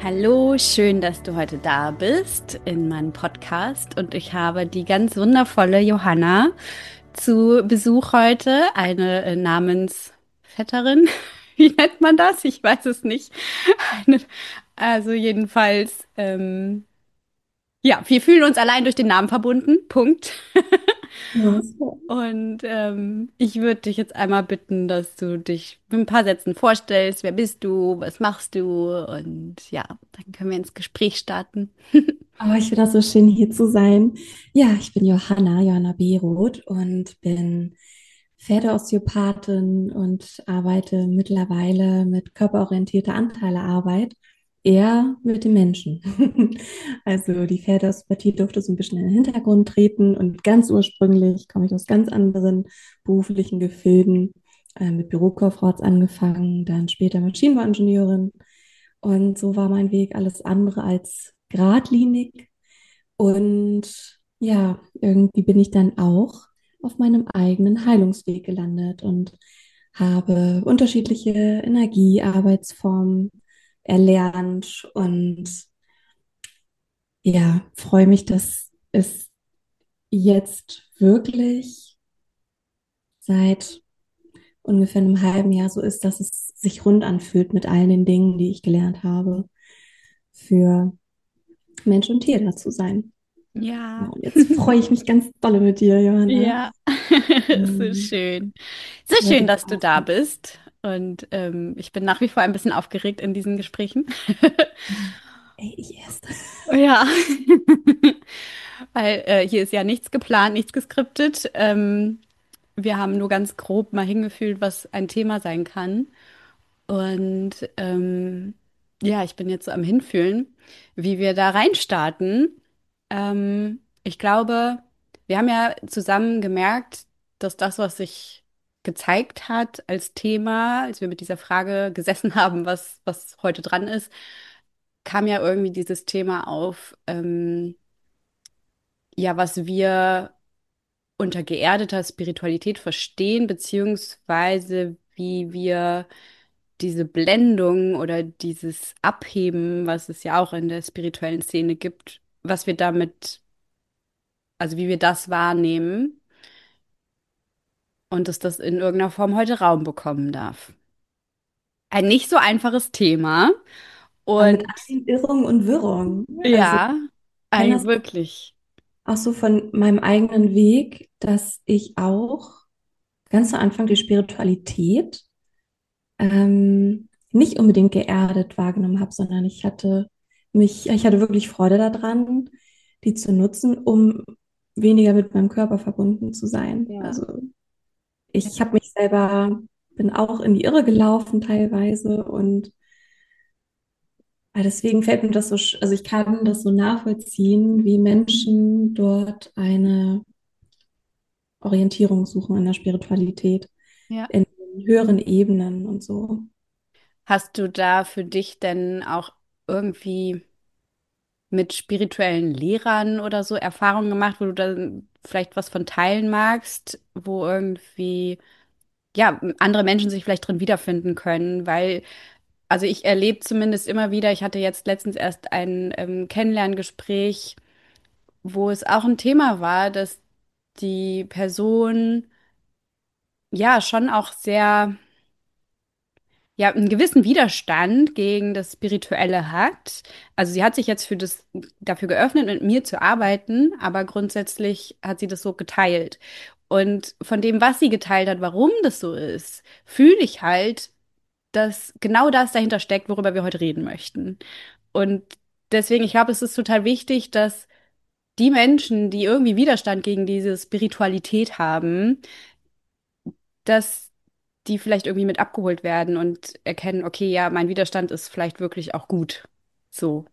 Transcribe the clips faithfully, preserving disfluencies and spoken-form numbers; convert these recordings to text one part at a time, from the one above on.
Hallo, schön, dass du heute da bist in meinem Podcast und ich habe die ganz wundervolle Johanna zu Besuch heute, eine äh, Namensvetterin. Wie nennt man das? Ich weiß es nicht. Eine, also jedenfalls, ähm, ja, wir fühlen uns allein durch den Namen verbunden. Punkt. Ja, so. Und ähm, ich würde dich jetzt einmal bitten, dass du dich mit ein paar Sätzen vorstellst. Wer bist du? Was machst du? Und ja, dann können wir ins Gespräch starten. Aber ich finde das so schön, hier zu sein. Ja, ich bin Johanna, Johanna Beroth und bin Pferdeosteopathin und arbeite mittlerweile mit körperorientierter Anteilearbeit, eher mit dem Menschen. Also die Pferdeosteopathie durfte so ein bisschen in den Hintergrund treten und ganz ursprünglich komme ich aus ganz anderen beruflichen Gefilden. Äh, mit Bürokauffrau hat's angefangen, dann später Maschinenbauingenieurin. Und so war mein Weg alles andere als geradlinig. Und ja, irgendwie bin ich dann auch auf meinem eigenen Heilungsweg gelandet und habe unterschiedliche Energiearbeitsformen erlernt und ja, freue mich, dass es jetzt wirklich seit ungefähr einem halben Jahr so ist, dass es sich rund anfühlt mit all den Dingen, die ich gelernt habe, für Mensch und Tier da zu sein. Ja, Ja. und jetzt freue ich mich ganz dolle mit dir, Johanna. Ja, so Ähm, schön. So schön, heute dass du da quasi. bist. Und ähm, ich bin nach wie vor ein bisschen aufgeregt in diesen Gesprächen. Ey, ich erst. Ja, weil äh, hier ist ja nichts geplant, nichts geskriptet. Ähm, wir haben nur ganz grob mal hingefühlt, was ein Thema sein kann. Und ähm, ja, ich bin jetzt so am Hinfühlen, wie wir da reinstarten. Ähm, ich glaube, wir haben ja zusammen gemerkt, dass das, was sich gezeigt hat als Thema, als wir mit dieser Frage gesessen haben, was, was heute dran ist, kam ja irgendwie dieses Thema auf, ähm, ja, was wir unter geerdeter Spiritualität verstehen, beziehungsweise wie wir diese Blendung oder dieses Abheben, was es ja auch in der spirituellen Szene gibt, was wir damit, also wie wir das wahrnehmen und dass das in irgendeiner Form heute Raum bekommen darf. Ein nicht so einfaches Thema Aber mit und all den Irrungen und Wirrungen. Also ja, ich kenne ein das wirklich. auch so von meinem eigenen Weg, dass ich auch ganz zu Anfang die Spiritualität ähm, nicht unbedingt geerdet wahrgenommen habe, sondern ich hatte mich, ich hatte wirklich Freude daran, die zu nutzen, um weniger mit meinem Körper verbunden zu sein. Ja. Also ich habe mich selber, bin auch in die Irre gelaufen teilweise und äh, deswegen fällt mir das so, sch- also ich kann das so nachvollziehen, wie Menschen dort eine Orientierung suchen in der Spiritualität, Ja. in höheren Ebenen und so. Hast du da für dich denn auch irgendwie mit spirituellen Lehrern oder so Erfahrungen gemacht, wo du dann vielleicht was von teilen magst, wo irgendwie, ja, andere Menschen sich vielleicht drin wiederfinden können, weil, also ich erlebe zumindest immer wieder, ich hatte jetzt letztens erst ein ähm, Kennenlerngespräch, wo es auch ein Thema war, dass die Person ja schon auch sehr ja, einen gewissen Widerstand gegen das Spirituelle hat. Also sie hat sich jetzt für das, dafür geöffnet, mit mir zu arbeiten, aber grundsätzlich hat sie das so geteilt. Und von dem, was sie geteilt hat, warum das so ist, fühle ich halt, dass genau das dahinter steckt, worüber wir heute reden möchten. Und deswegen, ich glaube, es ist total wichtig, dass die Menschen, die irgendwie Widerstand gegen diese Spiritualität haben, dass die vielleicht irgendwie mit abgeholt werden und erkennen, okay, ja, mein Widerstand ist vielleicht wirklich auch gut. So.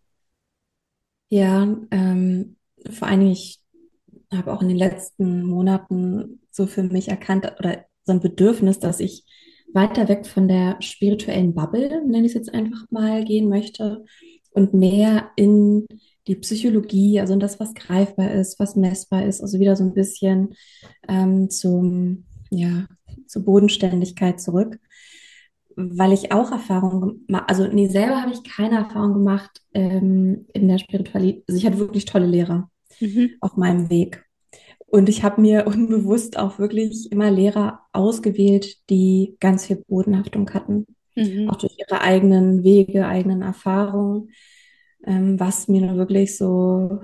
Ja, ähm, vor allen Dingen, ich habe auch in den letzten Monaten so für mich erkannt oder so ein Bedürfnis, dass ich weiter weg von der spirituellen Bubble, nenne ich es jetzt einfach mal, gehen möchte und mehr in die Psychologie, also in das, was greifbar ist, was messbar ist, also wieder so ein bisschen ähm, zum, ja, zur Bodenständigkeit zurück. weil ich auch Erfahrungen gemacht, also nee, selber habe ich keine Erfahrung gemacht ähm, in der Spiritualität. Also ich hatte wirklich tolle Lehrer Mhm. auf meinem Weg. Und ich habe mir unbewusst auch wirklich immer Lehrer ausgewählt, die ganz viel Bodenhaftung hatten, Mhm. auch durch ihre eigenen Wege, eigenen Erfahrungen, ähm, was mir nur wirklich so,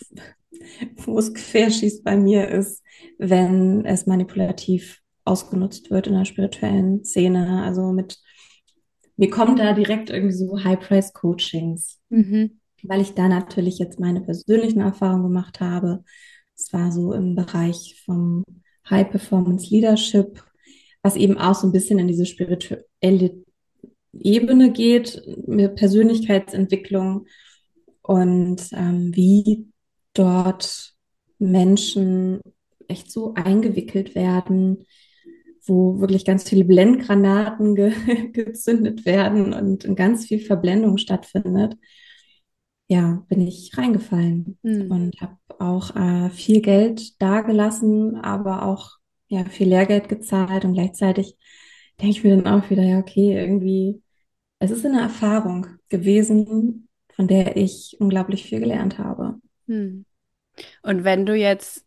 wo es querschießt bei mir ist, wenn es manipulativ ausgenutzt wird in der spirituellen Szene. Also mit, mir kommen da direkt irgendwie so High-Price-Coachings, Mhm. weil ich da natürlich jetzt meine persönlichen Erfahrungen gemacht habe. Es war so im Bereich vom High Performance Leadership, was eben auch so ein bisschen in diese spirituelle Ebene geht, mit Persönlichkeitsentwicklung und ähm, wie dort Menschen echt so eingewickelt werden, wo wirklich ganz viele Blendgranaten ge gezündet werden und ganz viel Verblendung stattfindet. Ja, bin ich reingefallen Mhm. und habe auch äh, viel Geld dagelassen, aber auch ja, viel Lehrgeld gezahlt und gleichzeitig denke ich mir dann auch wieder, ja, okay, irgendwie, es ist eine Erfahrung gewesen, von der ich unglaublich viel gelernt habe. Mhm. Und wenn du jetzt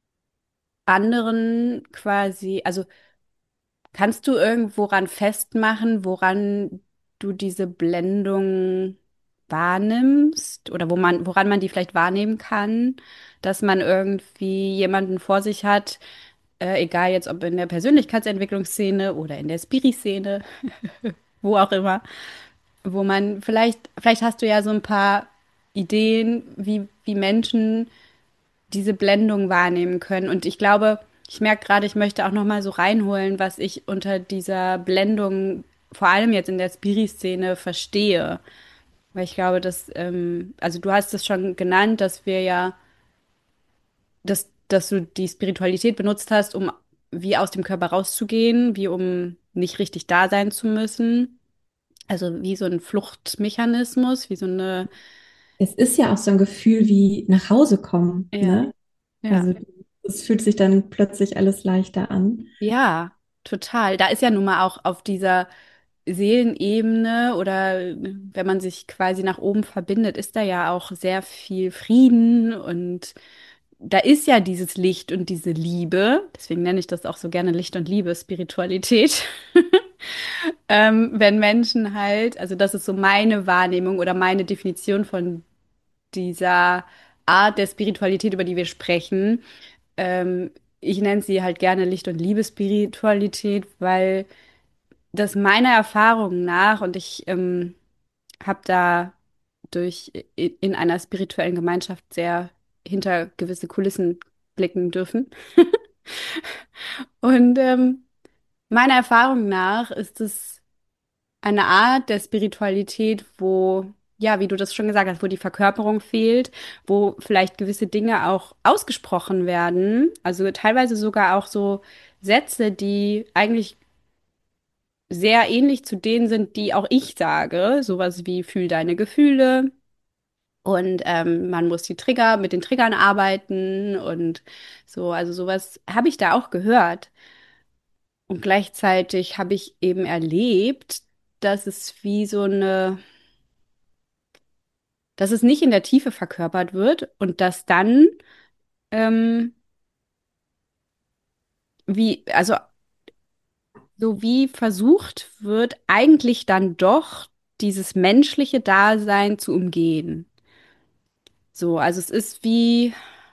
anderen quasi, also kannst du irgendworan festmachen, woran du diese Blendung wahrnimmst oder wo man, woran man die vielleicht wahrnehmen kann, dass man irgendwie jemanden vor sich hat, äh, egal jetzt ob in der Persönlichkeitsentwicklungsszene oder in der Spiri-Szene, wo auch immer, wo man vielleicht, vielleicht hast du ja so ein paar Ideen, wie, wie Menschen diese Blendung wahrnehmen können. Und ich glaube, ich merke gerade, ich möchte auch noch mal so reinholen, was ich unter dieser Blendung, vor allem jetzt in der Spiri-Szene, verstehe. Weil ich glaube, dass, ähm, also du hast es schon genannt, dass wir ja, dass, dass du die Spiritualität benutzt hast, um wie aus dem Körper rauszugehen, wie um nicht richtig da sein zu müssen. Also wie so ein Fluchtmechanismus, wie so eine, Es ist ja auch so ein Gefühl wie nach Hause kommen, ja, ne? ja. Also es fühlt sich dann plötzlich alles leichter an. Ja, total. Da ist ja nun mal auch auf dieser Seelenebene oder äh, wenn man sich quasi nach oben verbindet, ist da ja auch sehr viel Frieden und da ist ja dieses Licht und diese Liebe. Deswegen nenne ich das auch so gerne Licht und Liebe, Spiritualität. Ähm, wenn Menschen halt, also das ist so meine Wahrnehmung oder meine Definition von dieser Art der Spiritualität, über die wir sprechen. Ähm, Ich nenne sie halt gerne Licht- und Liebe-Spiritualität, weil das meiner Erfahrung nach, und ich ähm, habe da durch i- in einer spirituellen Gemeinschaft sehr hinter gewisse Kulissen blicken dürfen. Und ähm, meiner Erfahrung nach ist es eine Art der Spiritualität, wo, ja, wie du das schon gesagt hast, wo die Verkörperung fehlt, wo vielleicht gewisse Dinge auch ausgesprochen werden, also teilweise sogar auch so Sätze, die eigentlich sehr ähnlich zu denen sind, die auch ich sage, sowas wie fühl deine Gefühle und ähm, man muss die Trigger mit den Triggern arbeiten und so, also sowas habe ich da auch gehört. Und gleichzeitig habe ich eben erlebt, dass es wie so eine dass es nicht in der Tiefe verkörpert wird und dass dann ähm, wie, also so wie versucht wird, eigentlich dann doch dieses menschliche Dasein zu umgehen. So, also es ist wie,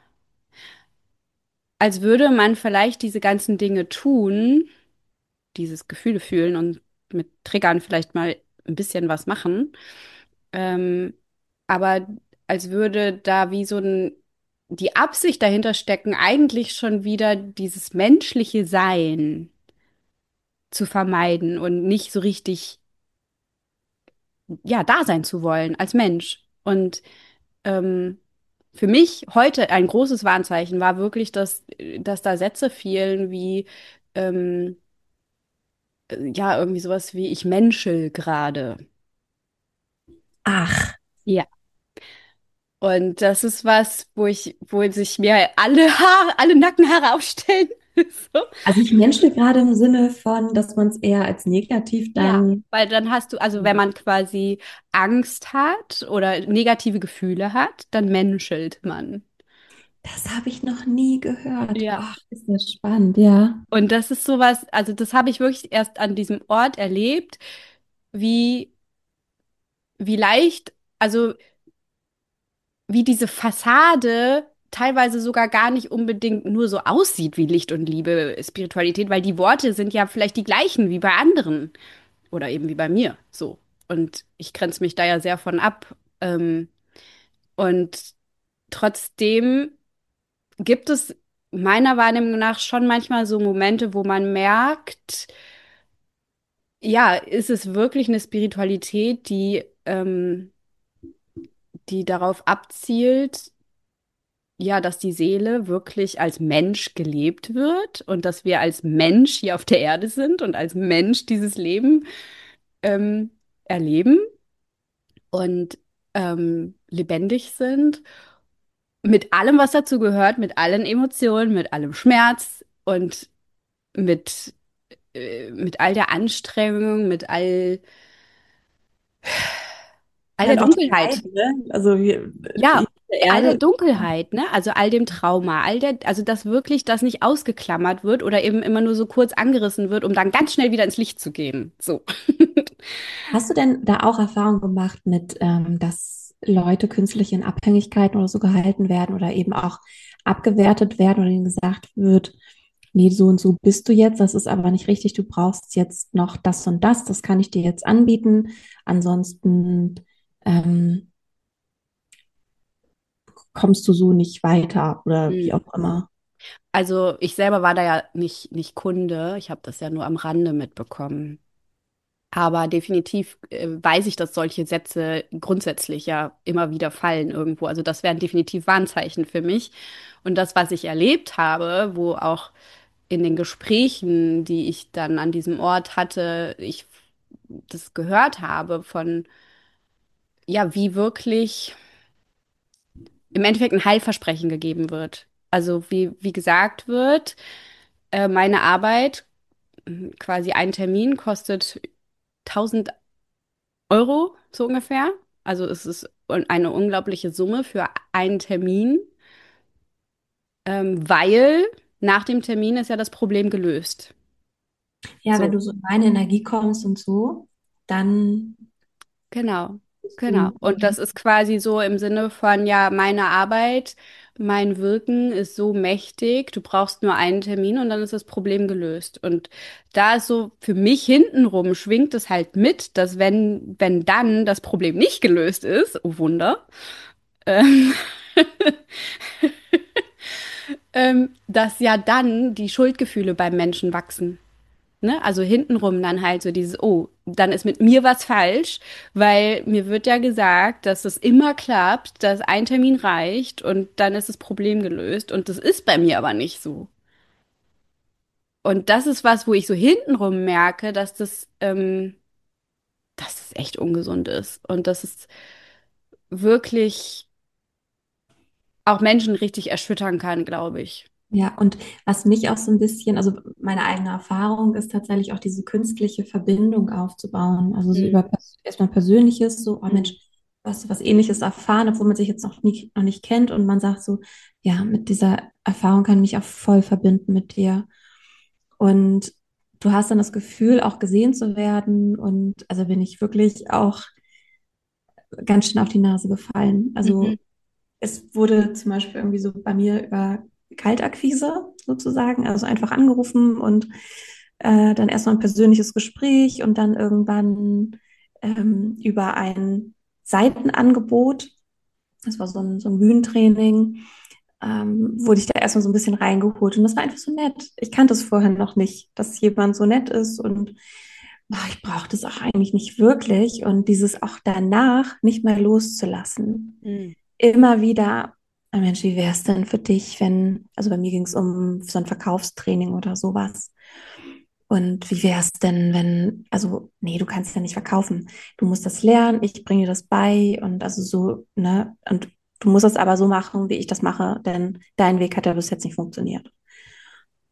als würde man vielleicht diese ganzen Dinge tun, dieses Gefühle fühlen und mit Triggern vielleicht mal ein bisschen was machen, ähm, aber als würde da wie so ein die Absicht dahinter stecken, eigentlich schon wieder dieses menschliche Sein zu vermeiden und nicht so richtig, ja, da sein zu wollen als Mensch. Und ähm, für mich heute ein großes Warnzeichen war wirklich, dass, dass da Sätze fielen wie, ähm, ja, irgendwie sowas wie, ich menschel gerade. Ach, Ja. Und das ist was, wo ich, wo sich mir alle Haare, alle Nackenhaare aufstellen. So. Also ich menschle gerade im Sinne von, dass man es eher als negativ Ja, dann. weil dann hast du, also wenn man quasi Angst hat oder negative Gefühle hat, dann menschelt man. Das habe ich noch nie gehört. Ja. Ach, ist das spannend, ja. Und das ist sowas, also das habe ich wirklich erst an diesem Ort erlebt, wie, wie leicht, also wie diese Fassade teilweise sogar gar nicht unbedingt nur so aussieht wie Licht und Liebe, Spiritualität, weil die Worte sind ja vielleicht die gleichen wie bei anderen oder eben wie bei mir, so. Und ich grenze mich da ja sehr von ab. Ähm, und trotzdem gibt es meiner Wahrnehmung nach schon manchmal so Momente, wo man merkt, ja, ist es wirklich eine Spiritualität, die, ähm, die darauf abzielt, ja, dass die Seele wirklich als Mensch gelebt wird und dass wir als Mensch hier auf der Erde sind und als Mensch dieses Leben ähm, erleben und ähm, lebendig sind. Mit allem, was dazu gehört, mit allen Emotionen, mit allem Schmerz und mit, äh, mit all der Anstrengung, mit all, all der Halt auch dem Leid, Dunkelheit. ne? Also wir, Ja, die all der Erde. Dunkelheit, ne? Also all dem Trauma, all der, also dass wirklich das nicht ausgeklammert wird oder eben immer nur so kurz angerissen wird, um dann ganz schnell wieder ins Licht zu gehen. So. Hast du denn da auch Erfahrung gemacht mit, ähm, dass Leute künstlich in Abhängigkeiten oder so gehalten werden oder eben auch abgewertet werden oder ihnen gesagt wird, nee, so und so bist du jetzt, das ist aber nicht richtig, du brauchst jetzt noch das und das, das kann ich dir jetzt anbieten, ansonsten ähm, kommst du so nicht weiter oder wie Hm. auch immer. Also ich selber war da ja nicht, nicht Kunde, ich habe das ja nur am Rande mitbekommen. Aber definitiv äh, weiß ich, dass solche Sätze grundsätzlich ja immer wieder fallen irgendwo. Also das wären definitiv Warnzeichen für mich. Und das, was ich erlebt habe, wo auch in den Gesprächen, die ich dann an diesem Ort hatte, ich das gehört habe von, ja, wie wirklich im Endeffekt ein Heilversprechen gegeben wird. Also wie, wie gesagt wird, äh, meine Arbeit, quasi ein Termin, kostet tausend Euro, so ungefähr. Also es ist eine unglaubliche Summe für einen Termin, ähm, weil nach dem Termin ist ja das Problem gelöst. Ja, wenn So, du so in meine Energie kommst und so, dann genau, bist genau. du, Und das ist quasi so im Sinne von, ja, meine Arbeit, mein Wirken ist so mächtig, du brauchst nur einen Termin und dann ist das Problem gelöst. Und da ist so, für mich hintenrum schwingt es halt mit, dass wenn, wenn dann das Problem nicht gelöst ist, oh Wunder, ähm, ähm, dass ja dann die Schuldgefühle beim Menschen wachsen. Ne? Also hintenrum dann halt so dieses, oh, dann ist mit mir was falsch, weil mir wird ja gesagt, dass es immer klappt, dass ein Termin reicht und dann ist das Problem gelöst und das ist bei mir aber nicht so. Und das ist was, wo ich so hintenrum merke, dass das, ähm, dass es echt ungesund ist und dass es wirklich auch Menschen richtig erschüttern kann, glaube ich. ja, und was mich auch so ein bisschen, also meine eigene Erfahrung ist tatsächlich auch diese künstliche Verbindung aufzubauen. Also so über Mhm. pers- erstmal Persönliches, so, oh Mhm. Mensch, was, was Ähnliches erfahren, obwohl man sich jetzt noch nie, noch nicht kennt und man sagt so, ja, mit dieser Erfahrung kann ich mich auch voll verbinden mit dir. Und du hast dann das Gefühl, auch gesehen zu werden und also bin ich wirklich auch ganz schön auf die Nase gefallen. Mhm. Also es wurde zum Beispiel irgendwie so bei mir über Kaltakquise sozusagen, also einfach angerufen und äh, dann erstmal ein persönliches Gespräch und dann irgendwann ähm, über ein Seitenangebot, das war so ein, so ein Bühnentraining, ähm, wurde ich da erstmal so ein bisschen reingeholt und das war einfach so nett. Ich kannte es vorher noch nicht, dass jemand so nett ist und boah, ich brauchte es auch eigentlich nicht wirklich und dieses auch danach nicht mehr loszulassen Mhm. immer wieder, ah Mensch, wie wäre es denn für dich, wenn, also bei mir ging es um so ein Verkaufstraining oder sowas. Und wie wäre es denn, wenn, also, nee, du kannst ja nicht verkaufen. Du musst das lernen, ich bringe dir das bei und also so, ne, und du musst das aber so machen, wie ich das mache, denn dein Weg hat ja bis jetzt nicht funktioniert.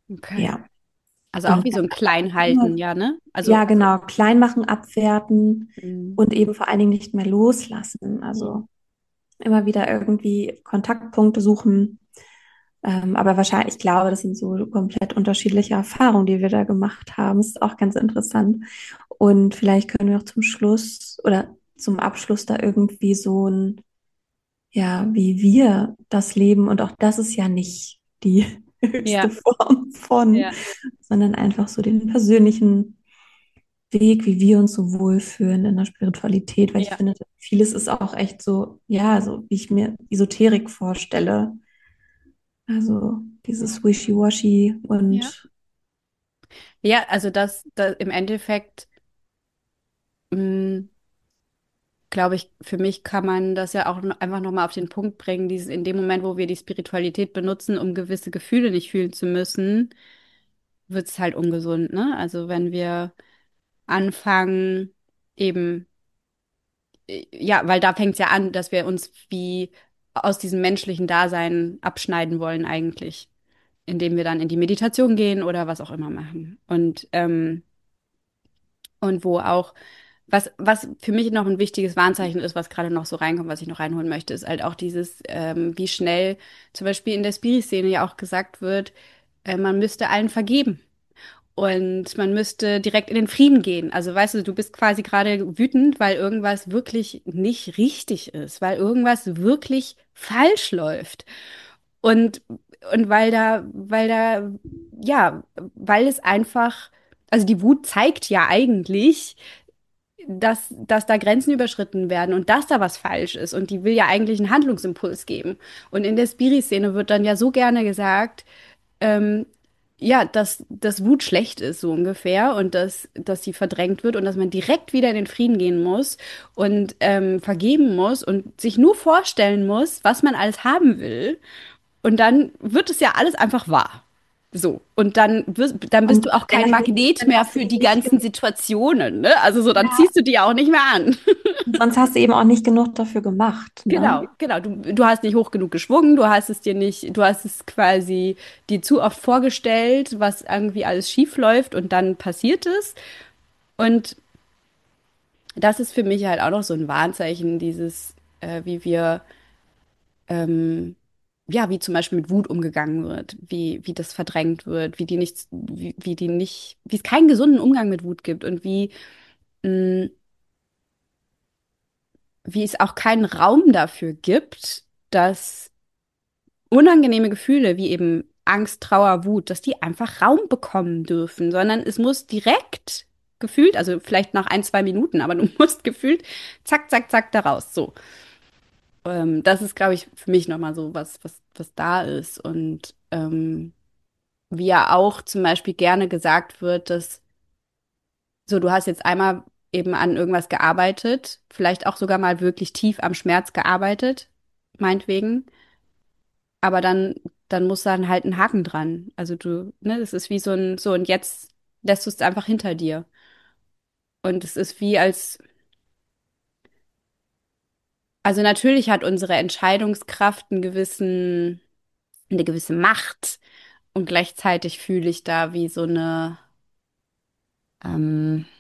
Okay. Ja. Also auch Und wie so ein immer, Kleinhalten, ja, ne? Also, ja, genau, klein machen, abwerten mm, und eben vor allen Dingen nicht mehr loslassen. mm, Also immer wieder irgendwie Kontaktpunkte suchen. Ähm, aber wahrscheinlich, ich glaube, das sind so komplett unterschiedliche Erfahrungen, die wir da gemacht haben. Das ist auch ganz interessant. Und vielleicht können wir auch zum Schluss oder zum Abschluss da irgendwie so ein, ja, wie wir das leben. Und auch das ist ja nicht die höchste ja, Form von, ja, sondern einfach so den persönlichen Weg, wie wir uns so wohlfühlen in der Spiritualität, weil ich ja, finde, vieles ist auch echt so, ja, so wie ich mir Esoterik vorstelle. Also dieses Wishy-Washy ja. und Ja, also das, das im Endeffekt, mm, glaube ich, für mich kann man das ja auch no- einfach nochmal auf den Punkt bringen, dieses in dem Moment, wo wir die Spiritualität benutzen, um gewisse Gefühle nicht fühlen zu müssen, wird es halt ungesund, ne? Also wenn wir anfangen, eben, äh, ja, weil da fängt es ja an, dass wir uns wie aus diesem menschlichen Dasein abschneiden wollen eigentlich, indem wir dann in die Meditation gehen oder was auch immer machen. Und, ähm, und wo auch, was, was für mich noch ein wichtiges Warnzeichen ist, was gerade noch so reinkommt, was ich noch reinholen möchte, ist halt auch dieses, ähm, wie schnell zum Beispiel in der Spiri-Szene ja auch gesagt wird, äh, man müsste allen vergeben. Und man müsste direkt in den Frieden gehen. Also weißt du, du bist quasi gerade wütend, weil irgendwas wirklich nicht richtig ist, weil irgendwas wirklich falsch läuft. Und, und weil da, weil da, ja, weil es einfach, also die Wut zeigt ja eigentlich, dass, dass da Grenzen überschritten werden und dass da was falsch ist. Und die will ja eigentlich einen Handlungsimpuls geben. Und in der Spiri-Szene wird dann ja so gerne gesagt, ähm, ja, dass, dass Wut schlecht ist, so ungefähr, und dass, dass sie verdrängt wird und dass man direkt wieder in den Frieden gehen muss und ähm, vergeben muss und sich nur vorstellen muss, was man alles haben will. Und dann wird es ja alles einfach wahr. So. Und dann, wirst, dann bist und du auch kein gleichzeitig Magnet dann mehr hast du für eben die nicht ganzen genug, Situationen, ne? Also so, dann ja, ziehst du die ja auch nicht mehr an. und sonst hast du eben auch nicht genug dafür gemacht, ne? Genau, genau. Du, du hast nicht hoch genug geschwungen, du hast es dir nicht, du hast es quasi dir zu oft vorgestellt, was irgendwie alles schief läuft und dann passiert es. Und das ist für mich halt auch noch so ein Warnzeichen, dieses, äh, wie wir, ähm, ja, wie zum Beispiel mit Wut umgegangen wird, wie, wie das verdrängt wird, wie die nichts, wie, wie die nicht, wie es keinen gesunden Umgang mit Wut gibt und wie, mh, wie es auch keinen Raum dafür gibt, dass unangenehme Gefühle wie eben Angst, Trauer, Wut, dass die einfach Raum bekommen dürfen, sondern es muss direkt gefühlt, also vielleicht nach ein, zwei Minuten, aber du musst gefühlt zack, zack, zack daraus. So. Ähm, das ist, glaube ich, für mich nochmal so was, was, was da ist. Und ähm, wie ja auch zum Beispiel gerne gesagt wird, dass so, du hast jetzt einmal eben an irgendwas gearbeitet, vielleicht auch sogar mal wirklich tief am Schmerz gearbeitet, meinetwegen. Aber dann, dann muss dann halt ein Haken dran. Also du, ne, das ist wie so ein, so und jetzt lässt du es einfach hinter dir. Und es ist wie als, also natürlich hat unsere Entscheidungskraft einen gewissen, eine gewisse Macht und gleichzeitig fühle ich da wie so eine, ähm,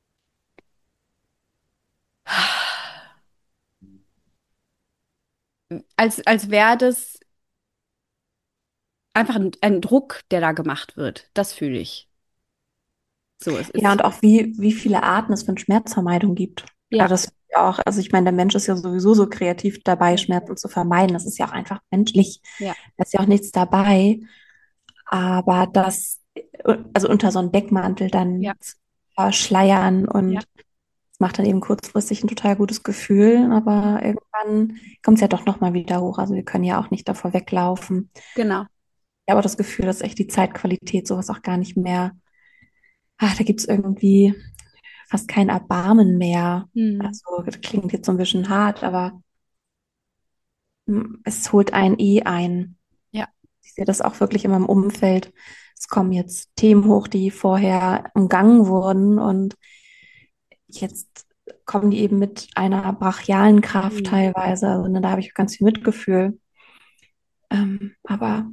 als, als wäre das einfach ein, ein Druck, der da gemacht wird. Das fühle ich. So, es Ja, ist, und auch wie, wie viele Arten es von Schmerzvermeidung gibt. Ja, ja, das ist ja auch, also ich meine, der Mensch ist ja sowieso so kreativ dabei, ja, Schmerzen zu vermeiden. Das ist ja auch einfach menschlich. ja, Da ist ja auch nichts dabei. Aber das, also unter so einen Deckmantel ja, dann zu verschleiern ja, und es macht dann eben kurzfristig ein total gutes Gefühl, aber irgendwann kommt es ja doch nochmal wieder hoch. Also wir können ja auch nicht davor weglaufen. genau. Ich habe auch das Gefühl, dass echt die Zeitqualität sowas auch gar nicht mehr, ach, da gibt es irgendwie fast kein Erbarmen mehr. Hm. Also das klingt jetzt so ein bisschen hart, aber hm, es holt einen eh ein. Ja. Ich sehe das auch wirklich in meinem Umfeld. Es kommen jetzt Themen hoch, die vorher umgangen wurden und jetzt kommen die eben mit einer brachialen Kraft Hm. teilweise. Also, ne, da habe ich ganz viel Mitgefühl. Ähm, aber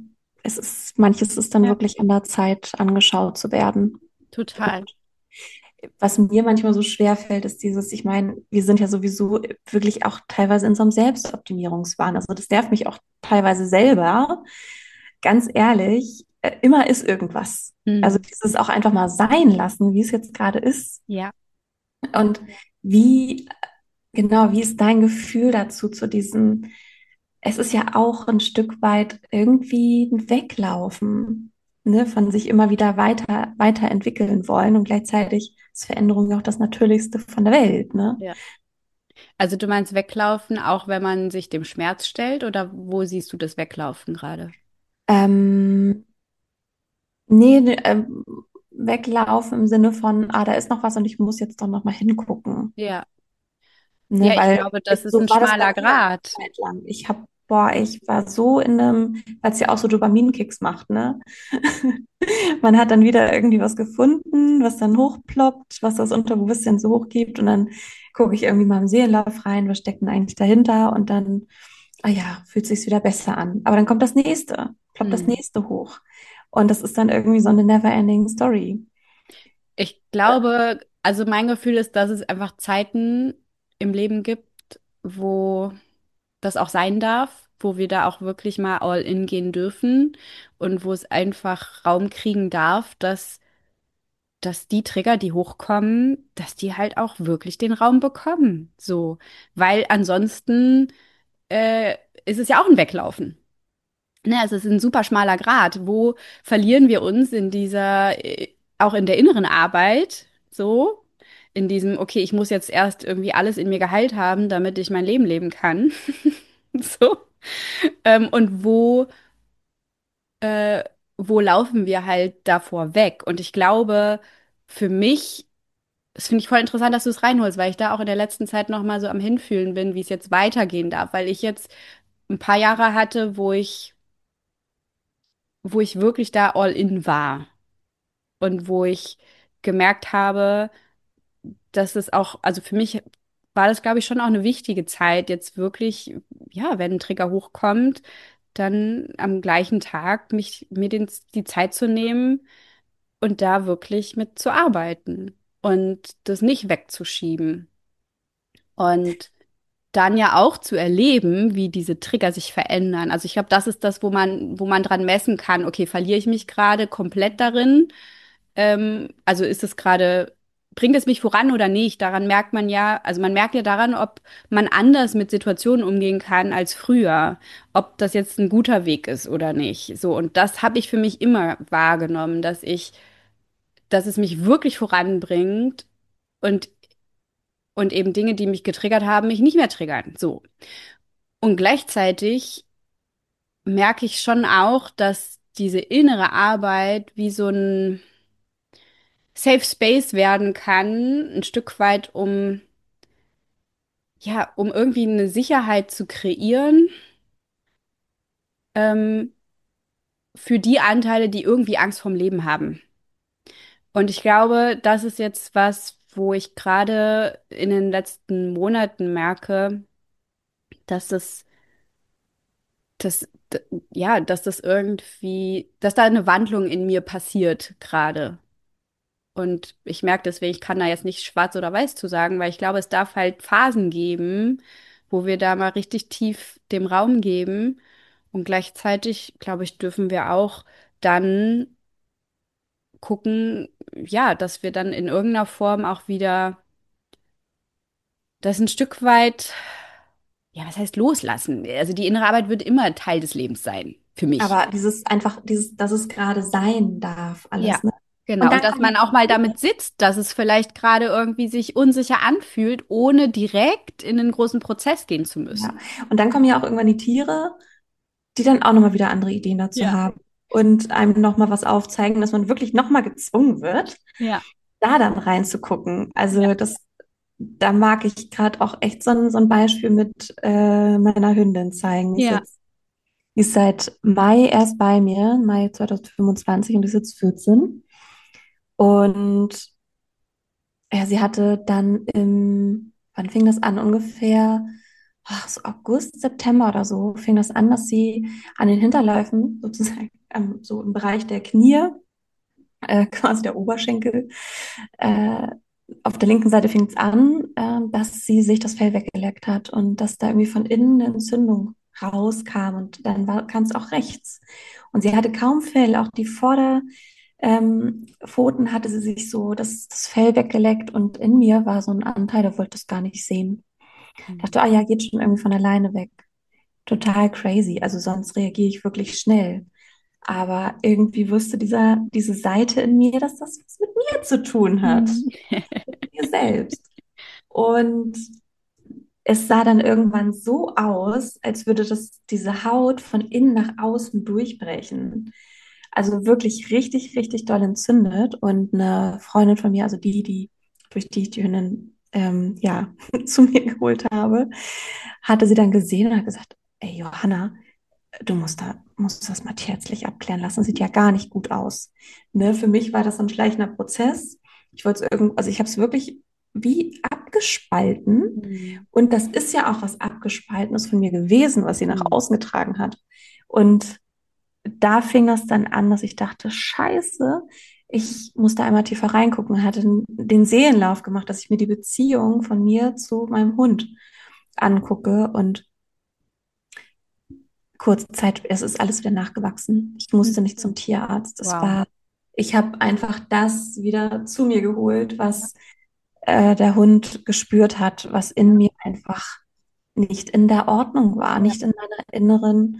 es ist, manches ist dann Ja, wirklich an der Zeit, angeschaut zu werden. total. Was mir manchmal so schwer fällt, ist dieses, ich meine, wir sind ja sowieso wirklich auch teilweise in so einem Selbstoptimierungswahn. Also das nervt mich auch teilweise selber. Ganz ehrlich, äh, immer ist irgendwas. Also Mhm. dieses auch einfach mal sein lassen, wie es jetzt gerade ist. Ja. Und wie, genau, wie ist dein Gefühl dazu, zu diesem, es ist ja auch ein Stück weit irgendwie ein Weglaufen, ne, von sich immer wieder weiter, weiterentwickeln wollen und gleichzeitig ist Veränderung ja auch das Natürlichste von der Welt, ne? Ja. Also du meinst weglaufen, auch wenn man sich dem Schmerz stellt, oder wo siehst du das Weglaufen gerade? Ähm, nee, ne, ähm, weglaufen im Sinne von, ah, da ist noch was und ich muss jetzt doch noch mal hingucken, Ja. Ja, ne, ich weil glaube, das jetzt, ist so ein war das bei schmaler mir eine Grat. Zeit lang. Ich habe, boah, ich war so in einem, weil es ja auch so Dopaminkicks macht, ne? Man hat dann wieder irgendwie was gefunden, was dann hochploppt, was das Unterbewusstsein so hochgibt. Und dann gucke ich irgendwie mal im Seelenlauf rein, was steckt denn eigentlich dahinter? Und dann, ah ja, fühlt sich's wieder besser an. Aber dann kommt das nächste, ploppt das Hm. nächste hoch. Und das ist dann irgendwie so eine never-ending Story. Ich glaube, also mein Gefühl ist, dass es einfach Zeiten im Leben gibt, wo das auch sein darf, wo wir da auch wirklich mal all in gehen dürfen und wo es einfach Raum kriegen darf, dass, dass die Trigger, die hochkommen, dass die halt auch wirklich den Raum bekommen. So, weil ansonsten äh, ist es ja auch ein Weglaufen. Ne, also es ist ein super schmaler Grat. Wo verlieren wir uns in dieser, äh, auch in der inneren Arbeit, so, in diesem, okay, ich muss jetzt erst irgendwie alles in mir geheilt haben, damit ich mein Leben leben kann. So. Ähm, und wo, äh, wo laufen wir halt davor weg? Und ich glaube, für mich, das finde ich voll interessant, dass du es reinholst, weil ich da auch in der letzten Zeit noch mal so am Hinfühlen bin, wie es jetzt weitergehen darf, weil ich jetzt ein paar Jahre hatte, wo ich, wo ich wirklich da all in war und wo ich gemerkt habe, dass es auch, also für mich war das, glaube ich, schon auch eine wichtige Zeit, jetzt wirklich, ja, wenn ein Trigger hochkommt, dann am gleichen Tag mich, mir den, die Zeit zu nehmen und da wirklich mit zu arbeiten und das nicht wegzuschieben. Und dann ja auch zu erleben, wie diese Trigger sich verändern. Also ich glaube, das ist das, wo man, wo man dran messen kann, okay, verliere ich mich gerade komplett darin? Ähm, also ist es gerade, bringt es mich voran oder nicht? Daran merkt man ja, also man merkt ja daran, ob man anders mit Situationen umgehen kann als früher, ob das jetzt ein guter Weg ist oder nicht. So, und das habe ich für mich immer wahrgenommen, dass ich, dass es mich wirklich voranbringt und, und eben Dinge, die mich getriggert haben, mich nicht mehr triggern. So. Und gleichzeitig merke ich schon auch, dass diese innere Arbeit wie so ein Safe Space werden kann, ein Stück weit, um, ja, um irgendwie eine Sicherheit zu kreieren, ähm, für die Anteile, die irgendwie Angst vorm Leben haben. Und ich glaube, das ist jetzt was, wo ich gerade in den letzten Monaten merke, dass das, dass, d- ja, dass das irgendwie, dass da eine Wandlung in mir passiert gerade. Und ich merke deswegen, ich kann da jetzt nicht schwarz oder weiß zu sagen, weil ich glaube, es darf halt Phasen geben, wo wir da mal richtig tief dem Raum geben. Und gleichzeitig, glaube ich, dürfen wir auch dann gucken, ja, dass wir dann in irgendeiner Form auch wieder das ein Stück weit, ja, was heißt loslassen? Also die innere Arbeit wird immer Teil des Lebens sein, für mich. Aber dieses einfach, dieses, dass es gerade sein darf, Ja, alles, ne? Und genau. Und dann dass kommen man auch mal damit sitzt, dass es vielleicht gerade irgendwie sich unsicher anfühlt, ohne direkt in einen großen Prozess gehen zu ja, müssen. und dann kommen ja auch irgendwann die Tiere, die dann auch nochmal wieder andere Ideen dazu Ja, haben und einem nochmal was aufzeigen, dass man wirklich nochmal gezwungen wird, ja, da dann reinzugucken. ja, Also das, da mag ich gerade auch echt so ein, so ein Beispiel mit äh, meiner Hündin zeigen. Die ist ja, jetzt, die ist seit Mai erst bei mir, Mai zwanzig fünfundzwanzig und die ist jetzt vierzehn. Und ja, sie hatte dann im, wann fing das an? Ungefähr, ach, so August, September oder so, fing das an, dass sie an den Hinterläufen sozusagen ähm, so im Bereich der Knie, äh, quasi der Oberschenkel. Äh, auf der linken Seite fing es an, äh, dass sie sich das Fell weggeleckt hat und dass da irgendwie von innen eine Entzündung rauskam und dann kam es auch rechts. Und sie hatte kaum Fell, auch die Vorder, ähm, Pfoten hatte sie sich so das, das Fell weggeleckt und in mir war so ein Anteil, der wollte es gar nicht sehen. Mhm. Dachte, ah ja, geht schon irgendwie von alleine weg. Total crazy. Also sonst reagiere ich wirklich schnell. Aber irgendwie wusste dieser, diese Seite in mir, dass das was mit mir zu tun hat, Mhm. mit mir selbst. Und es sah dann irgendwann so aus, als würde das diese Haut von innen nach außen durchbrechen. Also wirklich richtig, richtig doll entzündet. Und eine Freundin von mir, also die, die, durch die ich die Hündin ähm, ja, zu mir geholt habe, hatte sie dann gesehen und hat gesagt, ey Johanna, du musst da, musst das mal tierärztlich abklären lassen. Sieht ja gar nicht gut aus. Ne? Für mich war das ein schleichender Prozess. Ich wollte es irgend, also ich habe es wirklich wie abgespalten. Mhm. Und das ist ja auch was Abgespaltenes von mir gewesen, was sie nach Mhm. außen getragen hat. Und da fing das dann an, dass ich dachte, Scheiße, ich muss da einmal tiefer reingucken. Hatte den Seelenlauf gemacht, dass ich mir die Beziehung von mir zu meinem Hund angucke und kurze Zeit, es ist alles wieder nachgewachsen. Ich musste Mhm. nicht zum Tierarzt. Das Wow. war, ich habe einfach das wieder zu mir geholt, was äh, der Hund gespürt hat, was in Ja. mir einfach nicht in der Ordnung war, Ja. nicht in meiner inneren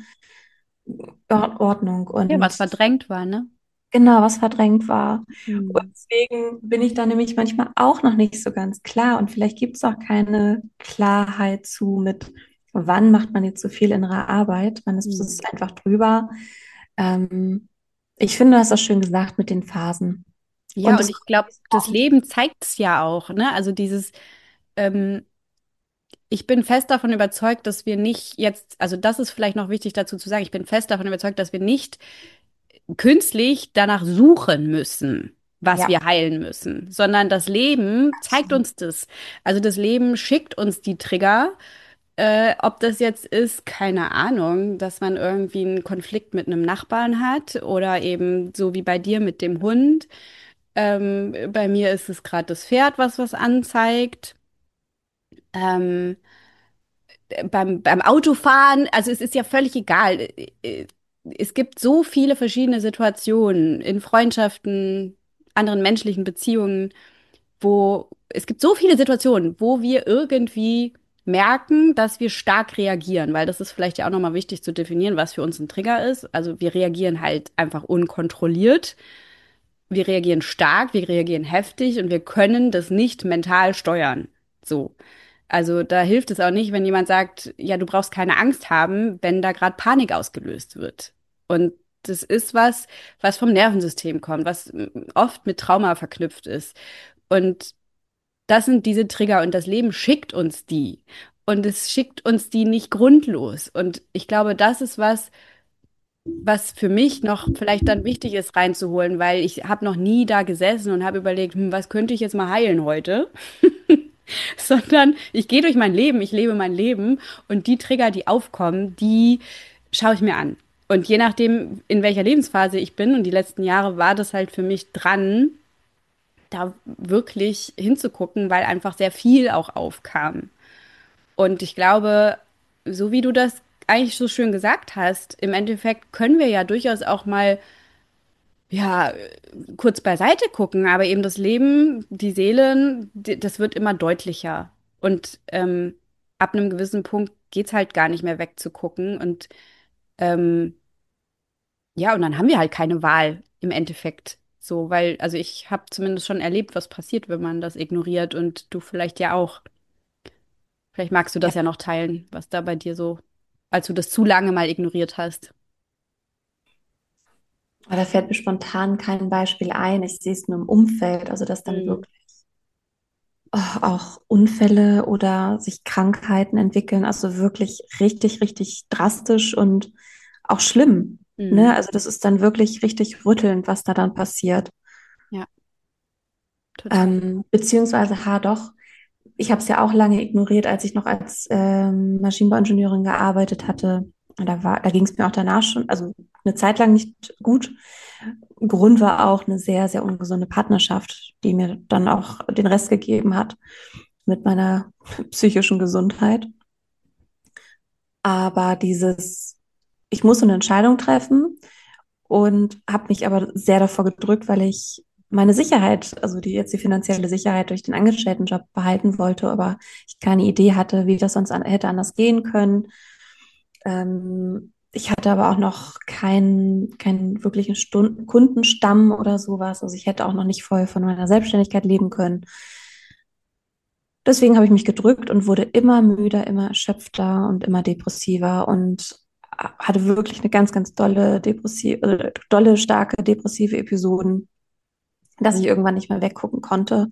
Or- Ordnung. Ja, was Und verdrängt war, ne? genau, was verdrängt war. Und Mhm. deswegen bin ich da nämlich manchmal auch noch nicht so ganz klar. Und vielleicht gibt es auch keine Klarheit zu mit, wann macht man jetzt so viel innere Arbeit, wann ist es Mhm. einfach drüber. Ähm, Ich finde, du hast das schön gesagt mit den Phasen. Und Ja, und es ich kommt glaube, nicht so das oft. Leben zeigt es ja auch, ne? Also dieses, ähm, ich bin fest davon überzeugt, dass wir nicht jetzt, also das ist vielleicht noch wichtig dazu zu sagen, ich bin fest davon überzeugt, dass wir nicht künstlich danach suchen müssen, was Ja, wir heilen müssen, sondern das Leben zeigt absolut. uns das. Also das Leben schickt uns die Trigger. Äh, ob das jetzt ist, keine Ahnung, dass man irgendwie einen Konflikt mit einem Nachbarn hat oder eben so wie bei dir mit dem Hund. Ähm, bei mir ist es gerade das Pferd, was was anzeigt. Ähm, beim, beim Autofahren, also es ist ja völlig egal. Äh, äh, Es gibt so viele verschiedene Situationen in Freundschaften, anderen menschlichen Beziehungen, wo es gibt so viele Situationen, wo wir irgendwie merken, dass wir stark reagieren, weil das ist vielleicht ja auch nochmal wichtig zu definieren, was für uns ein Trigger ist. Also wir reagieren halt einfach unkontrolliert. Wir reagieren stark, wir reagieren heftig und wir können das nicht mental steuern. So. Also da hilft es auch nicht, wenn jemand sagt, ja, du brauchst keine Angst haben, wenn da gerade Panik ausgelöst wird. Und das ist was, was vom Nervensystem kommt, was oft mit Trauma verknüpft ist. Und das sind diese Trigger und das Leben schickt uns die. Und es schickt uns die nicht grundlos. Und ich glaube, das ist was, was für mich noch vielleicht dann wichtig ist reinzuholen, weil ich habe noch nie da gesessen und habe überlegt, hm, was könnte ich jetzt mal heilen heute? Sondern ich gehe durch mein Leben, ich lebe mein Leben und die Trigger, die aufkommen, die schaue ich mir an. Und je nachdem, in welcher Lebensphase ich bin, und die letzten Jahre war das halt für mich dran, da wirklich hinzugucken, weil einfach sehr viel auch aufkam. Und ich glaube, so wie du das eigentlich so schön gesagt hast, im Endeffekt können wir ja durchaus auch mal, ja, kurz beiseite gucken, aber eben das Leben, die Seelen, die, das wird immer deutlicher. Und ähm, ab einem gewissen Punkt geht's halt gar nicht mehr wegzugucken. Und ähm, ja, und dann haben wir halt keine Wahl im Endeffekt. So, weil, also ich habe zumindest schon erlebt, was passiert, wenn man das ignoriert und du vielleicht ja auch. Vielleicht magst du Ja, das ja noch teilen, was da bei dir so, als du das zu lange mal ignoriert hast. aber da fällt mir spontan kein Beispiel ein. Ich sehe es nur im Umfeld, also dass dann Mhm. wirklich oh, auch Unfälle oder sich Krankheiten entwickeln, also wirklich richtig, richtig drastisch und auch schlimm. Ne? Mhm. Also das ist dann wirklich richtig rüttelnd, was da dann passiert. Ja, total. Ähm, beziehungsweise, ha doch, ich habe es ja auch lange ignoriert, als ich noch als ähm, Maschinenbauingenieurin gearbeitet hatte. Und da war, da ging es mir auch danach schon, also eine Zeit lang nicht gut. Grund war auch eine sehr, sehr ungesunde Partnerschaft, die mir dann auch den Rest gegeben hat mit meiner psychischen Gesundheit. Aber dieses, ich muss eine Entscheidung treffen und habe mich aber sehr davor gedrückt, weil ich meine Sicherheit, also die jetzt die finanzielle Sicherheit durch den Angestelltenjob behalten wollte, aber ich keine Idee hatte, wie das sonst an, hätte anders gehen können. Ähm, ich hatte aber auch noch keinen, keinen wirklichen Stunden, Kundenstamm oder sowas. Also ich hätte auch noch nicht voll von meiner Selbstständigkeit leben können. Deswegen habe ich mich gedrückt und wurde immer müder, immer erschöpfter und immer depressiver und hatte wirklich eine ganz, ganz dolle, depressive, äh, dolle, starke depressive Episoden, dass ich irgendwann nicht mehr weggucken konnte.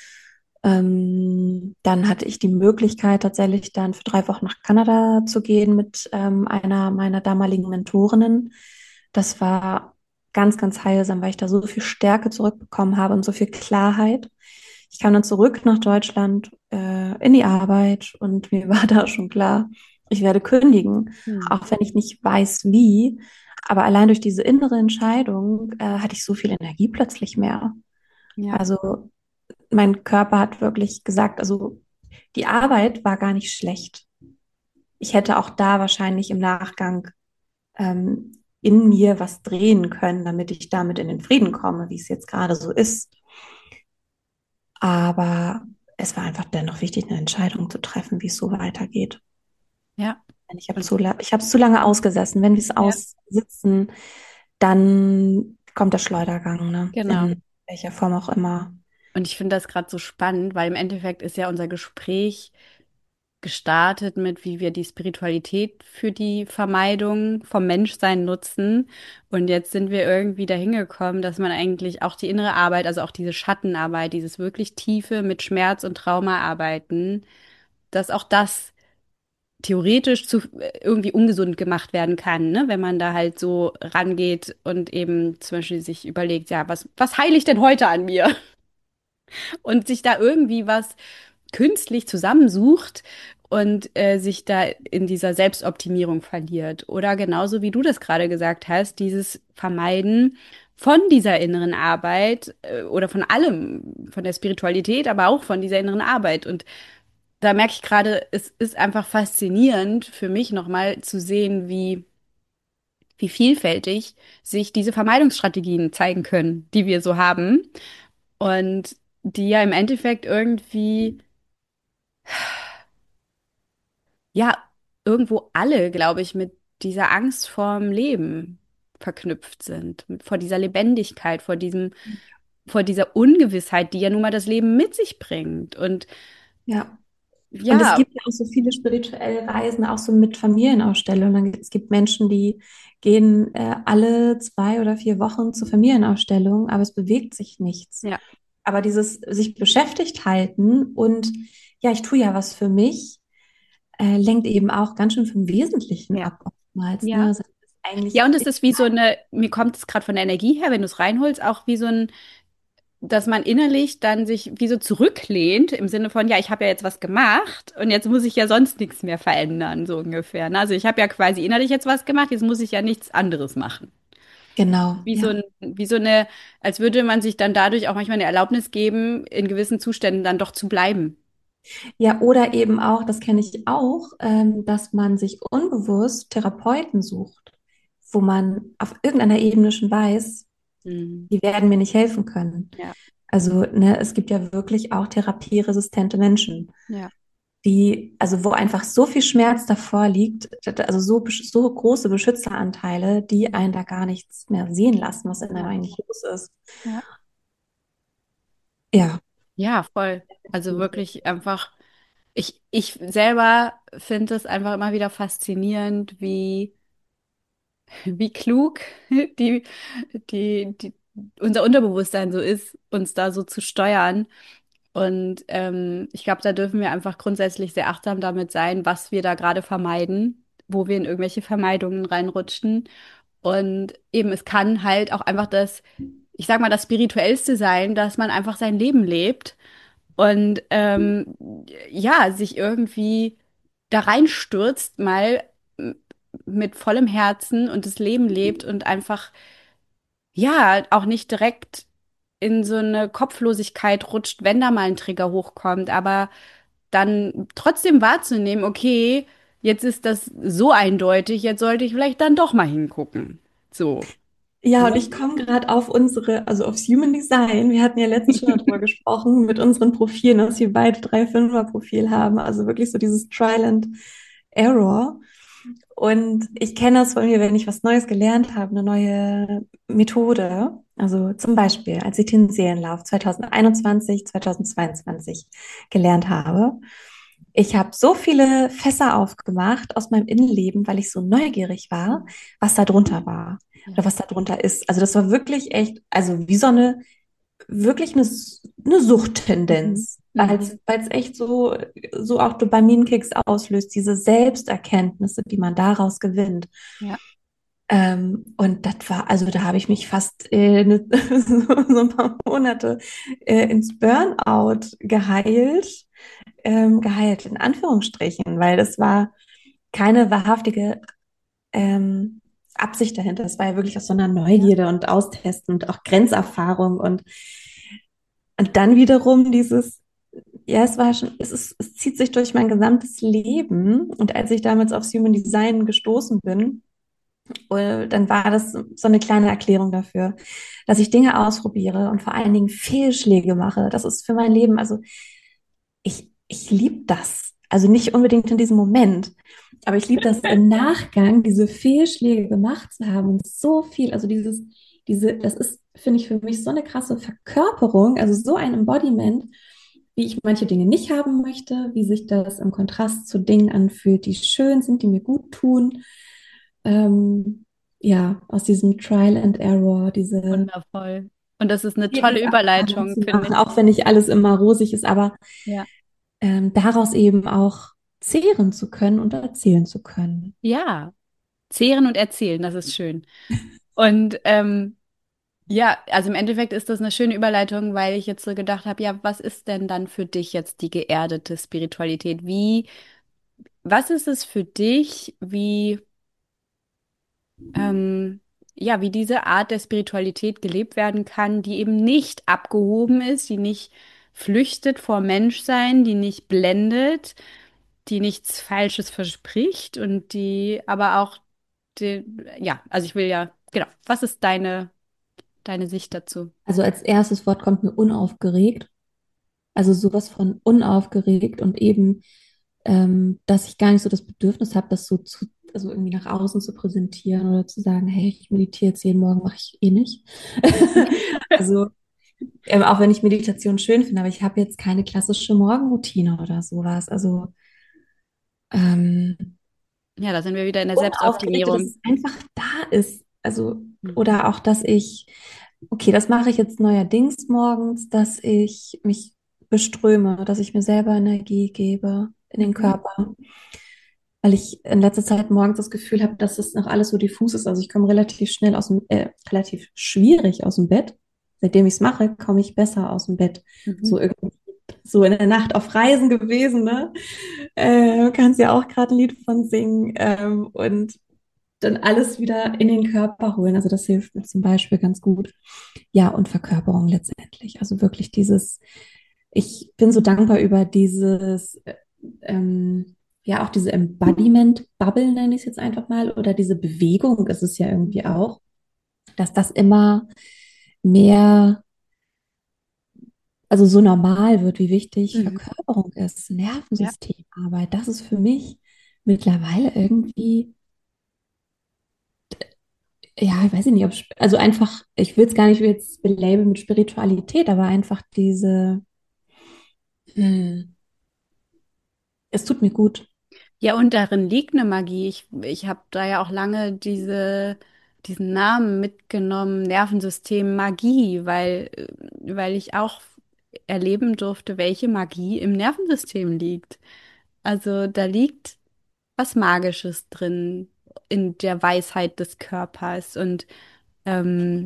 Ähm, dann hatte ich die Möglichkeit, tatsächlich dann für drei Wochen nach Kanada zu gehen mit ähm, einer meiner damaligen Mentorinnen. Das war ganz, ganz heilsam, weil ich da so viel Stärke zurückbekommen habe und so viel Klarheit. Ich kam dann zurück nach Deutschland, äh, in die Arbeit und mir war da schon klar, ich werde kündigen, Hm. auch wenn ich nicht weiß, wie. Aber allein durch diese innere Entscheidung, äh, hatte ich so viel Energie plötzlich mehr. Ja, Also mein Körper hat wirklich gesagt, also die Arbeit war gar nicht schlecht. Ich hätte auch da wahrscheinlich im Nachgang ähm, in mir was drehen können, damit ich damit in den Frieden komme, wie es jetzt gerade so ist. Aber es war einfach dennoch wichtig, eine Entscheidung zu treffen, wie es so weitergeht. ja. Denn Ich habe Und zu, la- ich habe es zu lange ausgesessen. Wenn wir es ja, aussitzen, dann kommt der Schleudergang, ne? genau. In welcher Form auch immer. Und ich finde das gerade so spannend, weil im Endeffekt ist ja unser Gespräch gestartet mit, wie wir die Spiritualität für die Vermeidung vom Menschsein nutzen. Und jetzt sind wir irgendwie dahin gekommen, dass man eigentlich auch die innere Arbeit, also auch diese Schattenarbeit, dieses wirklich tiefe mit Schmerz und Trauma arbeiten, dass auch das theoretisch zu irgendwie ungesund gemacht werden kann, ne? Wenn man da halt so rangeht und eben zum Beispiel sich überlegt, ja, was, was heile ich denn heute an mir? Und sich da irgendwie was künstlich zusammensucht und äh, sich da in dieser Selbstoptimierung verliert. Oder genauso wie du das gerade gesagt hast, dieses Vermeiden von dieser inneren Arbeit äh, oder von allem, von der Spiritualität, aber auch von dieser inneren Arbeit. Und da merke ich gerade, es ist einfach faszinierend für mich nochmal zu sehen, wie, wie vielfältig sich diese Vermeidungsstrategien zeigen können, die wir so haben. Und die ja im Endeffekt irgendwie ja, irgendwo alle, glaube ich, mit dieser Angst vorm Leben verknüpft sind, mit, vor dieser Lebendigkeit, vor diesem, vor dieser Ungewissheit, die ja nun mal das Leben mit sich bringt. Und Ja. Und es ja, gibt ja auch so viele spirituelle Reisen, auch so mit Familienausstellungen. Es gibt Menschen, die gehen äh, alle zwei oder vier Wochen zur Familienausstellung, aber es bewegt sich nichts. ja, Aber dieses sich beschäftigt halten und ja, ich tue ja was für mich, äh, lenkt eben auch ganz schön vom Wesentlichen ja, ab oftmals. Ne? ja. Also das ist Ja, eigentlich, und es ist wie so eine, mir kommt es gerade von der Energie her, wenn du es reinholst, auch wie so ein, dass man innerlich dann sich wie so zurücklehnt, im Sinne von, ja, ich habe ja jetzt was gemacht und jetzt muss ich ja sonst nichts mehr verändern, so ungefähr. Ne? Also ich habe ja quasi innerlich jetzt was gemacht, jetzt muss ich ja nichts anderes machen. genau, Wie so ja. ein, wie so eine, als würde man sich dann dadurch auch manchmal eine Erlaubnis geben, in gewissen Zuständen dann doch zu bleiben. Ja, oder eben auch, das kenne ich auch, ähm, dass man sich unbewusst Therapeuten sucht, wo man auf irgendeiner Ebene schon weiß, Mhm. die werden mir nicht helfen können. Ja, Also, ne, es gibt ja wirklich auch therapieresistente Menschen, ja, die, also wo einfach so viel Schmerz davor liegt, also so, besch- so große Beschützeranteile, die einen da gar nichts mehr sehen lassen, was in einem ja, eigentlich los ist. ja. Ja, Ja, voll. Also wirklich einfach, ich, ich selber finde es einfach immer wieder faszinierend, wie, wie klug die, die, die, unser Unterbewusstsein so ist, uns da so zu steuern. Und ähm, ich glaube, da dürfen wir einfach grundsätzlich sehr achtsam damit sein, was wir da gerade vermeiden, wo wir in irgendwelche Vermeidungen reinrutschen. Und eben, es kann halt auch einfach das, ich sag mal, das Spirituellste sein, dass man einfach sein Leben lebt und ähm, ja, sich irgendwie da reinstürzt, mal mit vollem Herzen und das Leben lebt und einfach, ja, auch nicht direkt in so eine Kopflosigkeit rutscht, wenn da mal ein Trigger hochkommt, aber dann trotzdem wahrzunehmen, okay, jetzt ist das so eindeutig, jetzt sollte ich vielleicht dann doch mal hingucken. So. Ja, und Ne? ich komme gerade auf unsere, also aufs Human Design. Wir hatten ja letztens schon darüber gesprochen, mit unseren Profilen, dass wir beide drei Fünfer-Profil haben. Also wirklich so dieses Trial and Error. Und ich kenne das von mir, wenn ich was Neues gelernt habe, eine neue Methode. Also zum Beispiel, als ich den Seelenlauf zwanzig einundzwanzig, zwanzig zweiundzwanzig gelernt habe. Ich habe so viele Fässer aufgemacht aus meinem Innenleben, weil ich so neugierig war, was da drunter war oder Ja. was da drunter ist. Also das war wirklich echt, also wie so eine, wirklich eine, eine Mhm. Suchttendenz, weil Mhm. es, weil es echt so, so auch Dopaminkicks auslöst, diese Selbsterkenntnisse, die man daraus gewinnt. Ja. Ähm, und das war, also da habe ich mich fast äh, ne, so, so ein paar Monate äh, ins Burnout geheilt, ähm, geheilt in Anführungsstrichen, weil das war keine wahrhaftige ähm, Absicht dahinter. Das war ja wirklich aus so einer Ja. Neugierde und Austesten und auch Grenzerfahrung und, und dann wiederum dieses, ja, es war schon, es ist, es zieht sich durch mein gesamtes Leben. Und als ich damals aufs Human Design gestoßen bin, äh, dann war das so eine kleine Erklärung dafür, dass ich Dinge ausprobiere und vor allen Dingen Fehlschläge mache. Das ist für mein Leben, also ich, ich liebe das. Also nicht unbedingt in diesem Moment, aber ich liebe das im Nachgang, diese Fehlschläge gemacht zu haben und so viel, also dieses, diese, das ist, finde ich, für mich so eine krasse Verkörperung, also so ein Embodiment, wie ich manche Dinge nicht haben möchte, wie sich das im Kontrast zu Dingen anfühlt, die schön sind, die mir gut tun. Ähm, ja, aus diesem Trial and Error, diese Wundervoll. Und das ist eine tolle Lebenserfahrung Überleitung, zu finde machen, ich. auch wenn nicht alles immer rosig ist, aber Ja. ähm, daraus eben auch zehren zu können und erzählen zu können. Ja. Zehren und erzählen, das ist schön. Und ähm, ja, also im Endeffekt ist das eine schöne Überleitung, weil ich jetzt so gedacht habe, ja, was ist denn dann für dich jetzt die geerdete Spiritualität? Wie, was ist es für dich, wie, ähm, ja, wie diese Art der Spiritualität gelebt werden kann, die eben nicht abgehoben ist, die nicht flüchtet vor Menschsein, die nicht blendet, die nichts Falsches verspricht und die aber auch, die, ja, also ich will ja, genau, was ist deine, deine Sicht dazu? Also als erstes Wort kommt mir unaufgeregt. Also sowas von unaufgeregt und eben, ähm, dass ich gar nicht so das Bedürfnis habe, das so zu, also irgendwie nach außen zu präsentieren oder zu sagen, hey, ich meditiere jetzt jeden Morgen, mache ich eh nicht. Also ähm, auch wenn ich Meditation schön finde, aber ich habe jetzt keine klassische Morgenroutine oder sowas. Also ähm, Ja, da sind wir wieder in der unaufgeregte, dass Selbstoptimierung. es einfach da ist. Also, Mhm. oder auch, dass ich, okay, das mache ich jetzt neuerdings morgens, dass ich mich beströme, dass ich mir selber Energie gebe in den Mhm. Körper. Weil ich in letzter Zeit morgens das Gefühl habe, dass das noch alles so diffus ist. Also ich komme relativ schnell aus dem, äh, relativ schwierig aus dem Bett. Seitdem ich es mache, komme ich besser aus dem Bett. Mhm. So irgendwie so in der Nacht auf Reisen gewesen, ne? Äh, kannst ja auch gerade ein Lied von singen. Ähm, und dann alles wieder in den Körper holen. Also das hilft mir zum Beispiel ganz gut. Ja, und Verkörperung letztendlich. Also wirklich dieses, ich bin so dankbar über dieses, äh, ähm, ja, auch diese Embodiment-Bubble nenne ich es jetzt einfach mal, oder diese Bewegung ist es ja irgendwie auch, dass das immer mehr, also so normal wird, wie wichtig Mhm. Verkörperung ist, Ja. Nervensystemarbeit. Das ist für mich mittlerweile irgendwie, ja, ich weiß nicht, ob, sp- also einfach, ich will es gar nicht jetzt belabeln mit Spiritualität, aber einfach diese, hm, es tut mir gut. Ja, und darin liegt eine Magie. Ich, ich habe da ja auch lange diese, diesen Namen mitgenommen, Nervensystem Magie, weil, äh, weil ich auch erleben durfte, welche Magie im Nervensystem liegt. Also da liegt was Magisches drin in der Weisheit des Körpers und, ähm,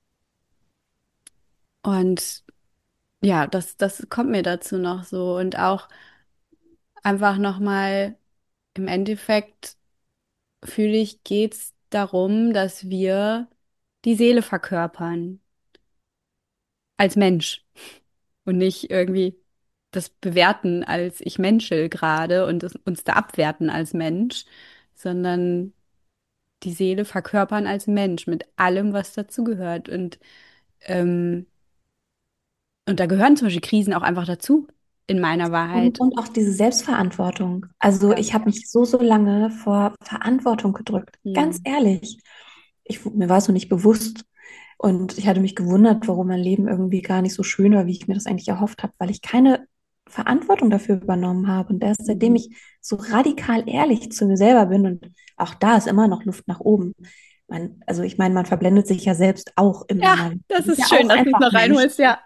und ja, das, das kommt mir dazu noch so und auch einfach nochmal im Endeffekt. fühle ich, geht es darum, dass wir die Seele verkörpern als Mensch und nicht irgendwie das bewerten als ich menschel gerade und es, uns da abwerten als Mensch, sondern die Seele verkörpern als Mensch mit allem, was dazugehört. Und, ähm, und da gehören zum Beispiel Krisen auch einfach dazu, in meiner Und, Wahrheit. und auch diese Selbstverantwortung. Also Ja. ich habe mich so, so lange vor Verantwortung gedrückt. Ganz Hm. ehrlich. Ich, mir war es so nicht bewusst. Und ich hatte mich gewundert, warum mein Leben irgendwie gar nicht so schön war, wie ich mir das eigentlich erhofft habe, weil ich keine Verantwortung dafür übernommen habe. Und erst seitdem Mhm. ich so radikal ehrlich zu mir selber bin, und auch da ist immer noch Luft nach oben. Man, also ich meine, man verblendet sich ja selbst auch immer Ja, mal. das Das ist ist ja schön, auch dass du es einfach noch Mensch. reinholst, ja.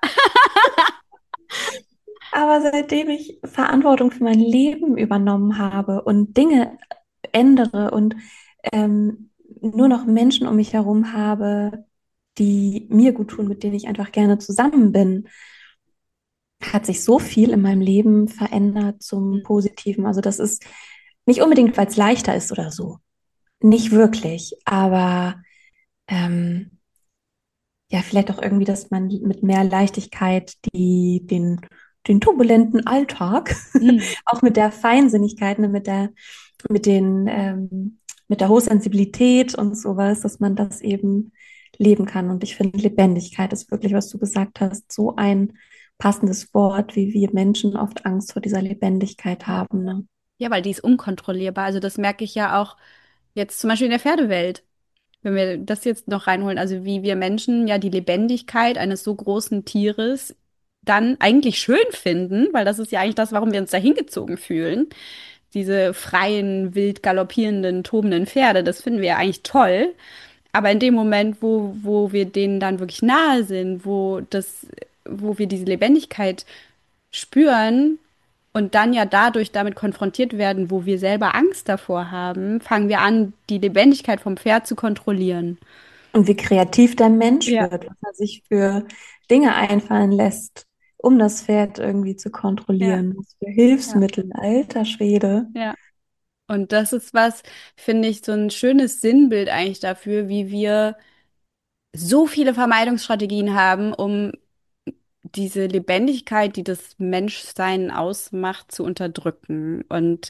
Aber seitdem ich Verantwortung für mein Leben übernommen habe und Dinge ändere und ähm, nur noch Menschen um mich herum habe, die mir gut tun, mit denen ich einfach gerne zusammen bin, hat sich so viel in meinem Leben verändert zum Positiven. Also das ist nicht unbedingt, weil es leichter ist oder so. Nicht wirklich. Aber ähm, ja, vielleicht auch irgendwie, dass man mit mehr Leichtigkeit die, den, den turbulenten Alltag, Mhm. auch mit der Feinsinnigkeit, ne, mit der, mit den, ähm, mit der Hochsensibilität und sowas, dass man das eben leben kann. Und ich finde, Lebendigkeit ist wirklich, was du gesagt hast, so ein passendes Wort, wie wir Menschen oft Angst vor dieser Lebendigkeit Ja. haben. Ne? Ja, weil die ist unkontrollierbar. Also das merke ich ja auch jetzt zum Beispiel in der Pferdewelt. Wenn wir das jetzt noch reinholen, also wie wir Menschen ja die Lebendigkeit eines so großen Tieres dann eigentlich schön finden, weil das ist ja eigentlich das, warum wir uns da hingezogen fühlen. Diese freien, wild galoppierenden, tobenden Pferde, das finden wir ja eigentlich toll. Aber in dem Moment, wo, wo wir denen dann wirklich nahe sind, wo das, wo wir diese Lebendigkeit spüren und dann ja dadurch damit konfrontiert werden, wo wir selber Angst davor haben, fangen wir an, die Lebendigkeit vom Pferd zu kontrollieren. Und wie kreativ der Mensch Ja, wird, was er sich für Dinge einfallen lässt, um das Pferd irgendwie zu ja, kontrollieren. Was für ja, Hilfsmittel, alter Schwede. ja. Und das ist was, finde ich, so ein schönes Sinnbild eigentlich dafür, wie wir so viele Vermeidungsstrategien haben, um diese Lebendigkeit, die das Menschsein ausmacht, zu unterdrücken. Und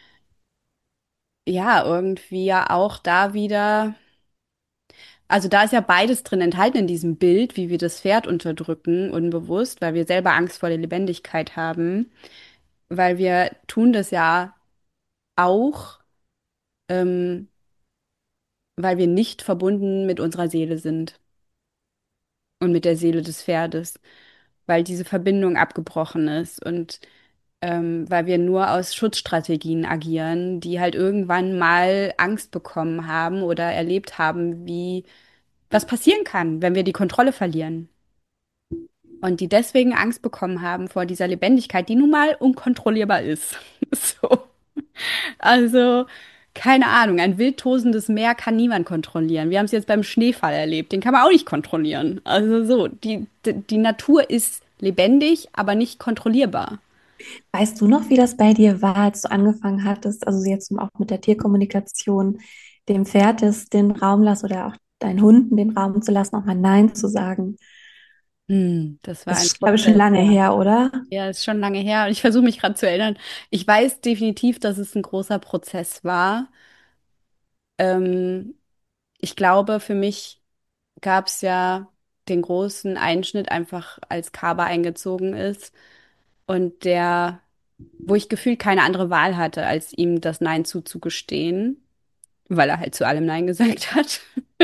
ja, irgendwie ja auch da wieder, also da ist ja beides drin enthalten in diesem Bild, wie wir das Pferd unterdrücken, unbewusst, weil wir selber Angst vor der Lebendigkeit haben, weil wir tun das ja auch, ähm, weil wir nicht verbunden mit unserer Seele sind und mit der Seele des Pferdes, weil diese Verbindung abgebrochen ist und ähm, weil wir nur aus Schutzstrategien agieren, die halt irgendwann mal Angst bekommen haben oder erlebt haben, wie was passieren kann, wenn wir die Kontrolle verlieren. Und die deswegen Angst bekommen haben vor dieser Lebendigkeit, die nun mal unkontrollierbar ist. So. Also, keine Ahnung, ein wild tosendes Meer kann niemand kontrollieren. Wir haben es jetzt beim Schneefall erlebt, den kann man auch nicht kontrollieren. Also so, die, die, die Natur ist lebendig, aber nicht kontrollierbar. Weißt du noch, wie das bei dir war, als du angefangen hattest, also jetzt auch mit der Tierkommunikation, dem Pferd es den Raum lassen oder auch deinen Hunden den Raum zu lassen, auch mal Nein zu sagen? Hm, das war Das ein ist, glaube ich, schon Prozess, lange ja. her, oder? Ja, ist schon lange her und ich versuche mich gerade zu erinnern. Ich weiß definitiv, dass es ein großer Prozess war. Ähm, ich glaube, für mich gab es ja den großen Einschnitt einfach, als Kaba eingezogen ist und der, wo ich gefühlt keine andere Wahl hatte, als ihm das Nein zuzugestehen, weil er halt zu allem Nein gesagt hat.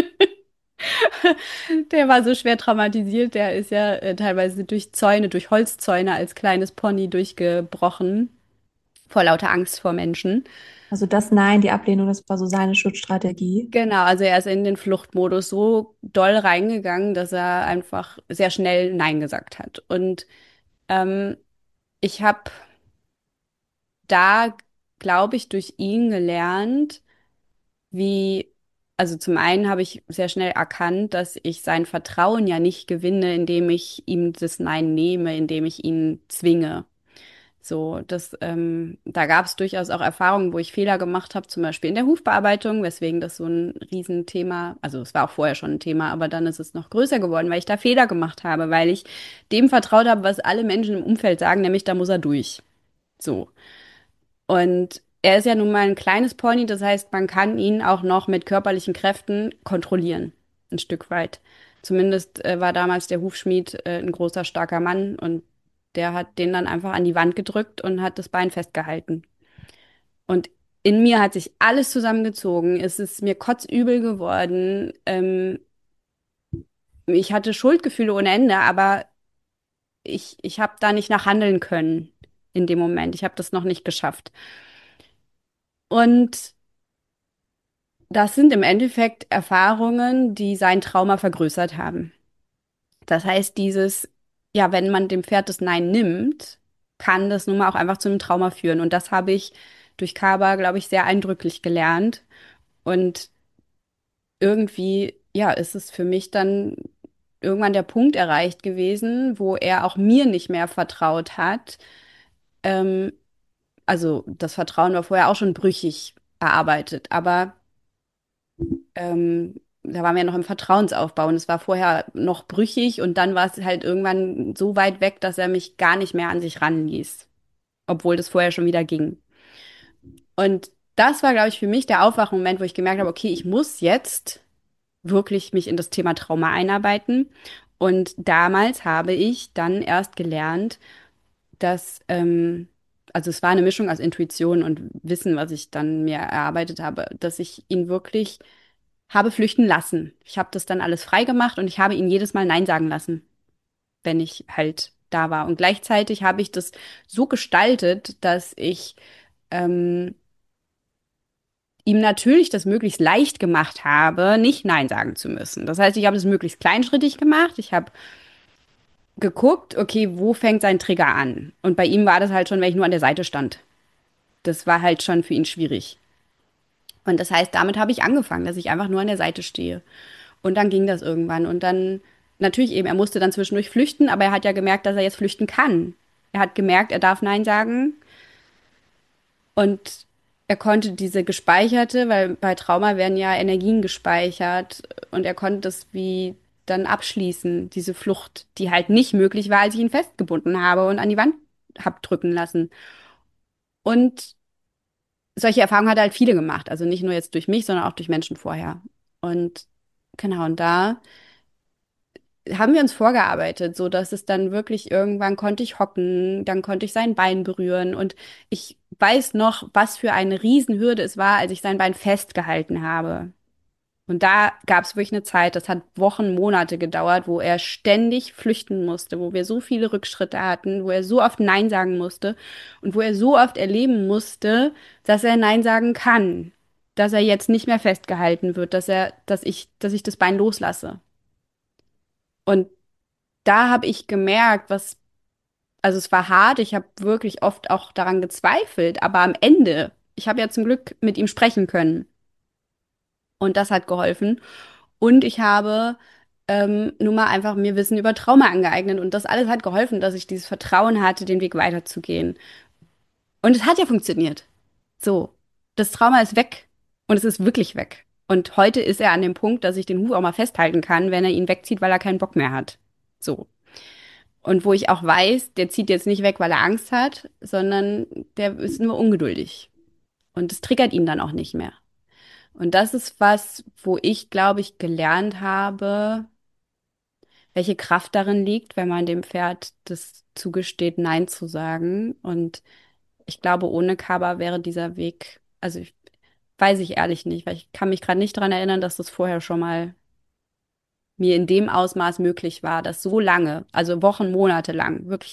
Der war so schwer traumatisiert, der ist ja äh, teilweise durch Zäune, durch Holzzäune als kleines Pony durchgebrochen, vor lauter Angst vor Menschen. Also das Nein, die Ablehnung, das war so seine Schutzstrategie. Genau, also er ist in den Fluchtmodus so doll reingegangen, dass er einfach sehr schnell Nein gesagt hat. Und ähm, ich habe da, glaube ich, durch ihn gelernt, wie, also zum einen habe ich sehr schnell erkannt, dass ich sein Vertrauen ja nicht gewinne, indem ich ihm das Nein nehme, indem ich ihn zwinge, So, das, ähm, da gab es durchaus auch Erfahrungen, wo ich Fehler gemacht habe, zum Beispiel in der Hufbearbeitung, weswegen das so ein Riesenthema, also es war auch vorher schon ein Thema, aber dann ist es noch größer geworden, weil ich da Fehler gemacht habe, weil ich dem vertraut habe, was alle Menschen im Umfeld sagen, nämlich da muss er durch. So. Und er ist ja nun mal ein kleines Pony, das heißt, man kann ihn auch noch mit körperlichen Kräften kontrollieren, ein Stück weit. Zumindest äh, war damals der Hufschmied äh, ein großer, starker Mann und der hat den dann einfach an die Wand gedrückt und hat das Bein festgehalten. Und in mir hat sich alles zusammengezogen. Es ist mir kotzübel geworden. Ähm, ich hatte Schuldgefühle ohne Ende, aber ich, ich habe da nicht nach handeln können in dem Moment. Ich habe das noch nicht geschafft. Und das sind im Endeffekt Erfahrungen, die sein Trauma vergrößert haben. Das heißt, dieses, ja, wenn man dem Pferd das Nein nimmt, kann das nun mal auch einfach zu einem Trauma führen. Und das habe ich durch Kaba, glaube ich, sehr eindrücklich gelernt. Und irgendwie, ja, ist es für mich dann irgendwann der Punkt erreicht gewesen, wo er auch mir nicht mehr vertraut hat. Ähm, also das Vertrauen war vorher auch schon brüchig erarbeitet, aber ähm, da waren wir noch im Vertrauensaufbau und es war vorher noch brüchig und dann war es halt irgendwann so weit weg, dass er mich gar nicht mehr an sich ranließ, obwohl das vorher schon wieder ging. Und das war, glaube ich, für mich der Aufwachmoment, wo ich gemerkt habe, okay, ich muss jetzt wirklich mich in das Thema Trauma einarbeiten. Und damals habe ich dann erst gelernt, dass, ähm, also es war eine Mischung aus Intuition und Wissen, was ich dann mir erarbeitet habe, dass ich ihn wirklich habe flüchten lassen. Ich habe das dann alles frei gemacht und ich habe ihn jedes Mal Nein sagen lassen, wenn ich halt da war. Und gleichzeitig habe ich das so gestaltet, dass ich ähm, ihm natürlich das möglichst leicht gemacht habe, nicht Nein sagen zu müssen. Das heißt, ich habe es möglichst kleinschrittig gemacht. Ich habe geguckt, okay, wo fängt sein Trigger an? Und bei ihm war das halt schon, wenn ich nur an der Seite stand. Das war halt schon für ihn schwierig. Und das heißt, damit habe ich angefangen, dass ich einfach nur an der Seite stehe. Und dann ging das irgendwann. Und dann, natürlich eben, er musste dann zwischendurch flüchten, aber er hat ja gemerkt, dass er jetzt flüchten kann. Er hat gemerkt, er darf Nein sagen. Und er konnte diese gespeicherte, weil bei Trauma werden ja Energien gespeichert. Und er konnte das wie dann abschließen, diese Flucht, die halt nicht möglich war, als ich ihn festgebunden habe und an die Wand hab drücken lassen. Und solche Erfahrungen hat er halt viele gemacht. Also nicht nur jetzt durch mich, sondern auch durch Menschen vorher. Und genau, und da haben wir uns vorgearbeitet, so dass es dann wirklich irgendwann konnte ich hocken, dann konnte ich sein Bein berühren und ich weiß noch, was für eine Riesenhürde es war, als ich sein Bein festgehalten habe. Und da gab es wirklich eine Zeit, das hat Wochen, Monate gedauert, wo er ständig flüchten musste, wo wir so viele Rückschritte hatten, wo er so oft Nein sagen musste und wo er so oft erleben musste, dass er Nein sagen kann, dass er jetzt nicht mehr festgehalten wird, dass er, dass ich, dass ich das Bein loslasse. Und da habe ich gemerkt, was, also es war hart, ich habe wirklich oft auch daran gezweifelt, aber am Ende, ich habe ja zum Glück mit ihm sprechen können und das hat geholfen. Und ich habe ähm, nun mal einfach mir Wissen über Trauma angeeignet und das alles hat geholfen, dass ich dieses Vertrauen hatte, den Weg weiterzugehen. Und es hat ja funktioniert. So, das Trauma ist weg und es ist wirklich weg. Und heute ist er an dem Punkt, dass ich den Huf auch mal festhalten kann, wenn er ihn wegzieht, weil er keinen Bock mehr hat. So. Und wo ich auch weiß, der zieht jetzt nicht weg, weil er Angst hat, sondern der ist nur ungeduldig. Und es triggert ihn dann auch nicht mehr. Und das ist was, wo ich, glaube ich, gelernt habe, welche Kraft darin liegt, wenn man dem Pferd das zugesteht, Nein zu sagen. Und ich glaube, ohne Kaba wäre dieser Weg, also ich, weiß ich ehrlich nicht, weil ich kann mich gerade nicht daran erinnern, dass das vorher schon mal mir in dem Ausmaß möglich war, das so lange, also Wochen, Monate lang, wirklich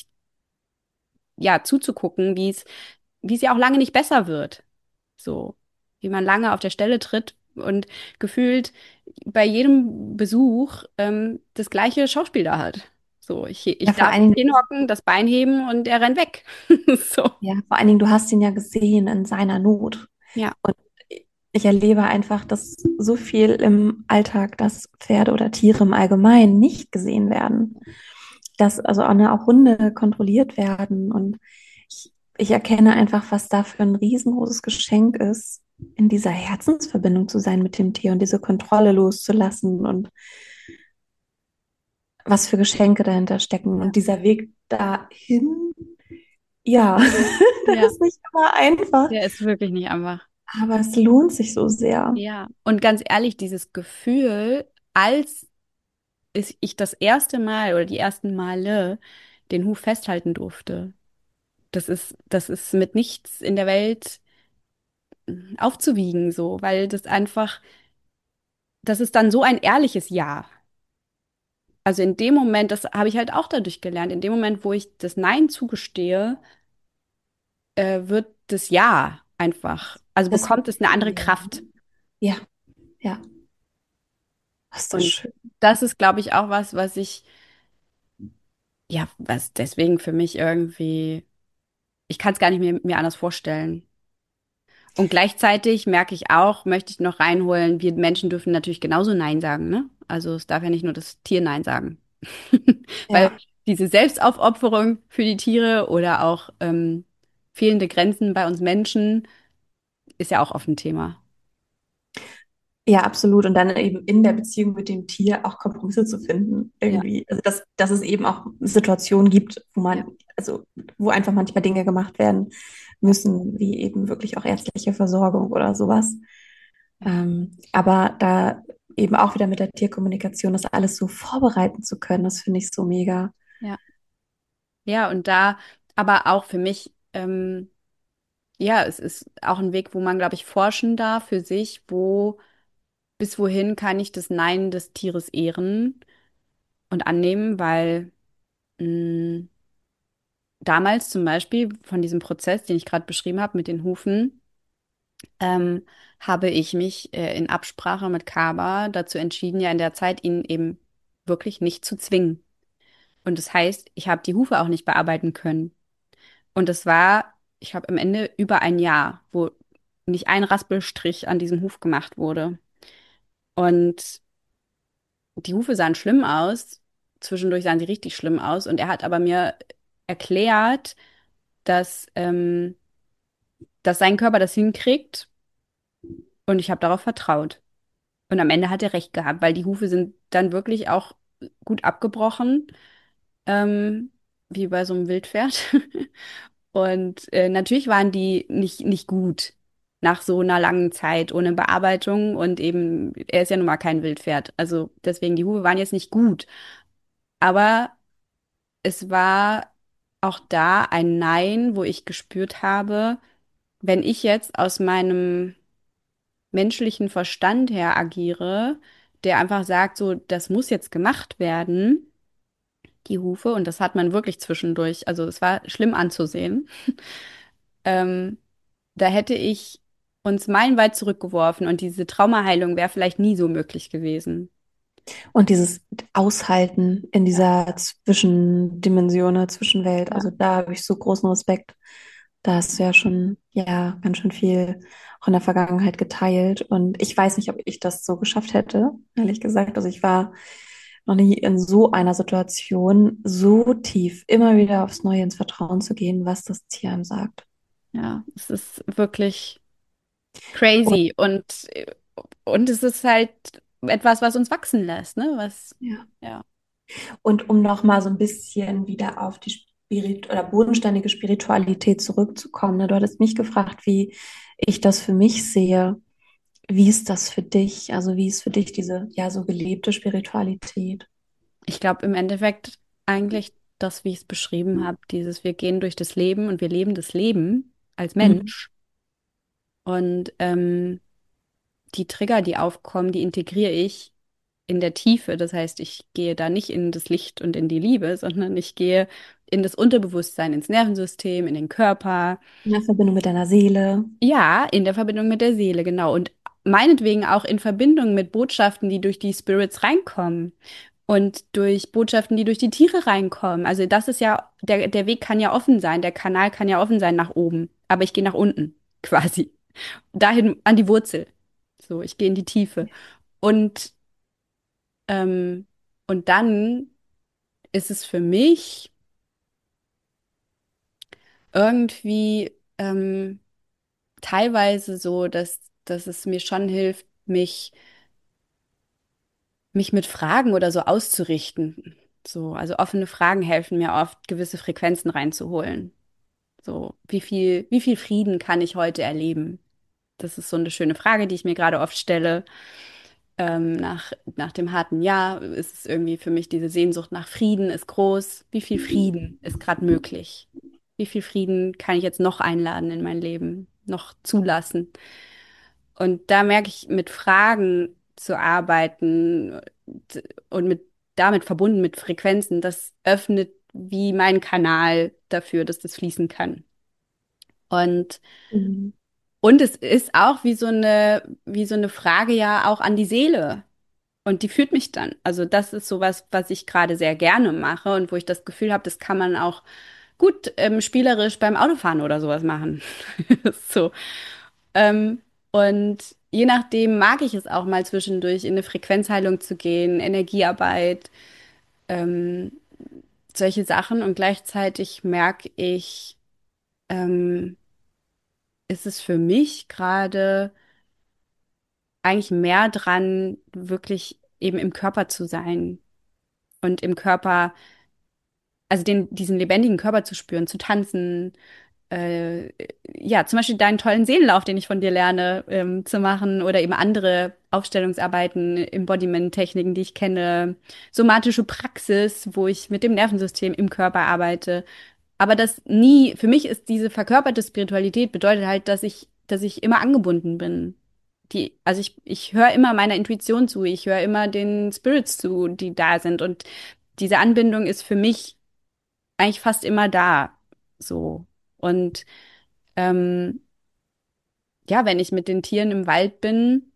ja, zuzugucken, wie es, wie es ja auch lange nicht besser wird. So, wie man lange auf der Stelle tritt und gefühlt bei jedem Besuch ähm, das gleiche Schauspiel da hat. So, ich, Ja, ich vor darf allen Dingen, hinhocken, das Bein heben und er rennt weg. So, ja, vor allen Dingen, du hast ihn ja gesehen in seiner Not. ja, Und ich erlebe einfach, dass so viel im Alltag, dass Pferde oder Tiere im Allgemeinen nicht gesehen werden. Dass also auch, ne, auch Hunde kontrolliert werden. Und ich ich erkenne einfach, was da für ein riesengroßes Geschenk ist, in dieser Herzensverbindung zu sein mit dem Tier und diese Kontrolle loszulassen und was für Geschenke dahinter stecken. Ja. Und dieser Weg dahin, ja, der Ja, ist nicht immer einfach, der ist wirklich nicht einfach. aber es lohnt sich so sehr. Ja. Und ganz ehrlich, dieses Gefühl, als ich ich das erste Mal oder die ersten Male den Huf festhalten durfte, das ist, das ist mit nichts in der Welt aufzuwiegen, so, weil das einfach, das ist dann so ein ehrliches Ja. Also in dem Moment, das habe ich halt auch dadurch gelernt, in dem Moment, wo ich das Nein zugestehe, äh, wird das Ja einfach, also Das wird bekommt es eine andere viel. Kraft. Ja, ja, das ist das Und schön. das ist, glaube ich, auch was, was ich, ja, was deswegen für mich irgendwie, ich kann es gar nicht mehr, mir anders vorstellen. Und gleichzeitig merke ich auch, möchte ich noch reinholen, wir Menschen dürfen natürlich genauso Nein sagen, ne? Also es darf ja nicht nur das Tier Nein sagen. Weil Ja. diese Selbstaufopferung für die Tiere oder auch ähm, fehlende Grenzen bei uns Menschen ist ja auch oft ein Thema. Ja, absolut. Und dann eben in der Beziehung mit dem Tier auch Kompromisse zu finden, Ja, irgendwie. Also, dass, dass es eben auch Situationen gibt, wo ja, man, also, wo einfach manchmal Dinge gemacht werden ja, müssen, wie eben wirklich auch ärztliche Versorgung oder sowas. ja, Ähm, aber da eben auch wieder mit der Tierkommunikation, das alles so vorbereiten zu können, das finde ich so mega. ja. Ja, und da, aber auch für mich, ähm, ja, es ist auch ein Weg, wo man, glaube ich, forschen darf für sich, wo, bis wohin kann ich das Nein des Tieres ehren und annehmen, weil mh, damals zum Beispiel von diesem Prozess, den ich gerade beschrieben habe mit den Hufen, ähm, habe ich mich äh, in Absprache mit Kaba dazu entschieden, ja in der Zeit ihn eben wirklich nicht zu zwingen. Und das heißt, ich habe die Hufe auch nicht bearbeiten können. Und es war, ich habe am Ende über ein Jahr, wo nicht ein Raspelstrich an diesem Huf gemacht wurde. Und die Hufe sahen schlimm aus. Zwischendurch sahen sie richtig schlimm aus. Und er hat aber mir erklärt, dass, ähm, dass sein Körper das hinkriegt. Und ich habe darauf vertraut. Und am Ende hat er recht gehabt, weil die Hufe sind dann wirklich auch gut abgebrochen, ähm, wie bei so einem Wildpferd. Und äh, natürlich waren die nicht, nicht gut nach so einer langen Zeit ohne Bearbeitung. Und eben, er ist ja nun mal kein Wildpferd. Also deswegen, die Hufe waren jetzt nicht gut. Aber es war auch da ein Nein, wo ich gespürt habe, wenn ich jetzt aus meinem menschlichen Verstand her agiere, der einfach sagt, so, das muss jetzt gemacht werden, die Hufe, und das hat man wirklich zwischendurch, also es war schlimm anzusehen, ähm, da hätte ich uns meilenweit zurückgeworfen und diese Traumaheilung wäre vielleicht nie so möglich gewesen. Und dieses Aushalten in Ja, dieser Zwischendimension, ne, Zwischenwelt, ja, also da habe ich so großen Respekt. Da hast du ja schon, ja, ganz schön viel auch in der Vergangenheit geteilt. Und ich weiß nicht, ob ich das so geschafft hätte, ehrlich gesagt. Also ich war noch nie in so einer Situation, so tief immer wieder aufs Neue ins Vertrauen zu gehen, was das Tier einem sagt. ja, es ist wirklich Und crazy und, und es ist halt etwas, was uns wachsen lässt, ne? Was, ja. ja, Und um nochmal so ein bisschen wieder auf die Spirit oder bodenständige Spiritualität zurückzukommen, ne? Du hattest mich gefragt, wie ich das für mich sehe. Wie ist das für dich? Also wie ist für dich diese ja so gelebte Spiritualität? ich glaube im Endeffekt eigentlich das, wie ich es beschrieben habe, dieses, wir gehen durch das Leben und wir leben das Leben als Mhm. Mensch und ähm, die Trigger, die aufkommen, die integriere ich in der Tiefe. Das heißt, ich gehe da nicht in das Licht und in die Liebe, sondern ich gehe in das Unterbewusstsein, ins Nervensystem, in den Körper. In der Verbindung mit deiner Seele. Ja, in der Verbindung mit der Seele, genau. Und meinetwegen auch in Verbindung mit Botschaften, die durch die Spirits reinkommen. Und durch Botschaften, die durch die Tiere reinkommen. Also das ist ja, der, der Weg kann ja offen sein, der Kanal kann ja offen sein nach oben. Aber ich gehe nach unten, quasi. Dahin an die Wurzel. So, ich gehe in die Tiefe. Und, ähm, und dann ist es für mich irgendwie ähm, teilweise so, dass, dass es mir schon hilft, mich, mich mit Fragen oder so auszurichten. So, also offene Fragen helfen mir oft, gewisse Frequenzen reinzuholen. So, wie viel, wie viel Frieden kann ich heute erleben? Das ist so eine schöne Frage, die ich mir gerade oft stelle. Ähm, nach, nach dem harten Jahr ist es irgendwie für mich diese Sehnsucht nach Frieden ist groß. Wie viel Frieden ist gerade möglich? Wie viel Frieden kann ich jetzt noch einladen in mein Leben, noch zulassen? Und da merke ich, mit Fragen zu arbeiten d- und mit damit verbunden mit Frequenzen, das öffnet wie meinen Kanal dafür, dass das fließen kann. Und Mhm. und es ist auch wie so eine wie so eine Frage ja auch an die Seele. Und die führt mich dann. Also das ist sowas, was ich gerade sehr gerne mache und wo ich das Gefühl habe, das kann man auch gut ähm, spielerisch beim Autofahren oder sowas machen. So. Ähm, und je nachdem mag ich es auch mal zwischendurch in eine Frequenzheilung zu gehen, Energiearbeit, ähm, solche Sachen. Und gleichzeitig merke ich, ähm, ist es für mich gerade eigentlich mehr dran, wirklich eben im Körper zu sein und im Körper, also den, diesen lebendigen Körper zu spüren, zu tanzen, äh, ja, zum Beispiel deinen tollen Seelenlauf, den ich von dir lerne, ähm, zu machen oder eben andere Aufstellungsarbeiten, Embodiment-Techniken, die ich kenne, somatische Praxis, wo ich mit dem Nervensystem im Körper arbeite. Aber das nie, für mich ist diese verkörperte Spiritualität bedeutet halt, dass ich, dass ich immer angebunden bin. Die, also ich, ich höre immer meiner Intuition zu, ich höre immer den Spirits zu, die da sind. Und diese Anbindung ist für mich eigentlich fast immer da. So. Und ähm, ja, wenn ich mit den Tieren im Wald bin,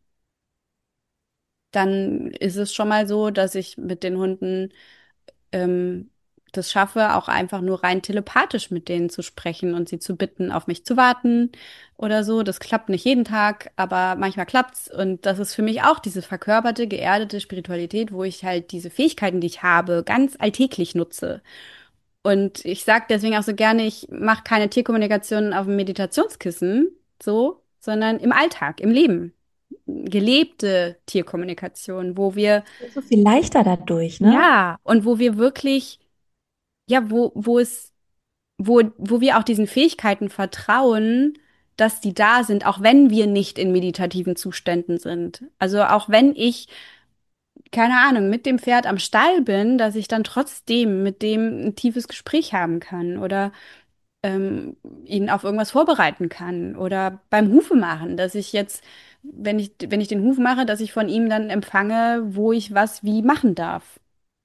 dann ist es schon mal so, dass ich mit den Hunden ähm, das schaffe, auch einfach nur rein telepathisch mit denen zu sprechen und sie zu bitten, auf mich zu warten oder so. Das klappt nicht jeden Tag, aber manchmal klappt's. Und das ist für mich auch diese verkörperte, geerdete Spiritualität, wo ich halt diese Fähigkeiten, die ich habe, ganz alltäglich nutze. Und ich sage deswegen auch so gerne, ich mache keine Tierkommunikation auf dem Meditationskissen, so, sondern im Alltag, im Leben. Gelebte Tierkommunikation, wo wir, Ist so viel leichter dadurch, ne? ja, und wo wir wirklich, ja, wo, wo es, wo, wo wir auch diesen Fähigkeiten vertrauen, dass die da sind, auch wenn wir nicht in meditativen Zuständen sind. Also auch wenn ich, keine Ahnung, mit dem Pferd am Stall bin, dass ich dann trotzdem mit dem ein tiefes Gespräch haben kann oder ähm, ihn auf irgendwas vorbereiten kann oder beim Hufe machen, dass ich jetzt, wenn ich, wenn ich den Huf mache, dass ich von ihm dann empfange, wo ich was wie machen darf.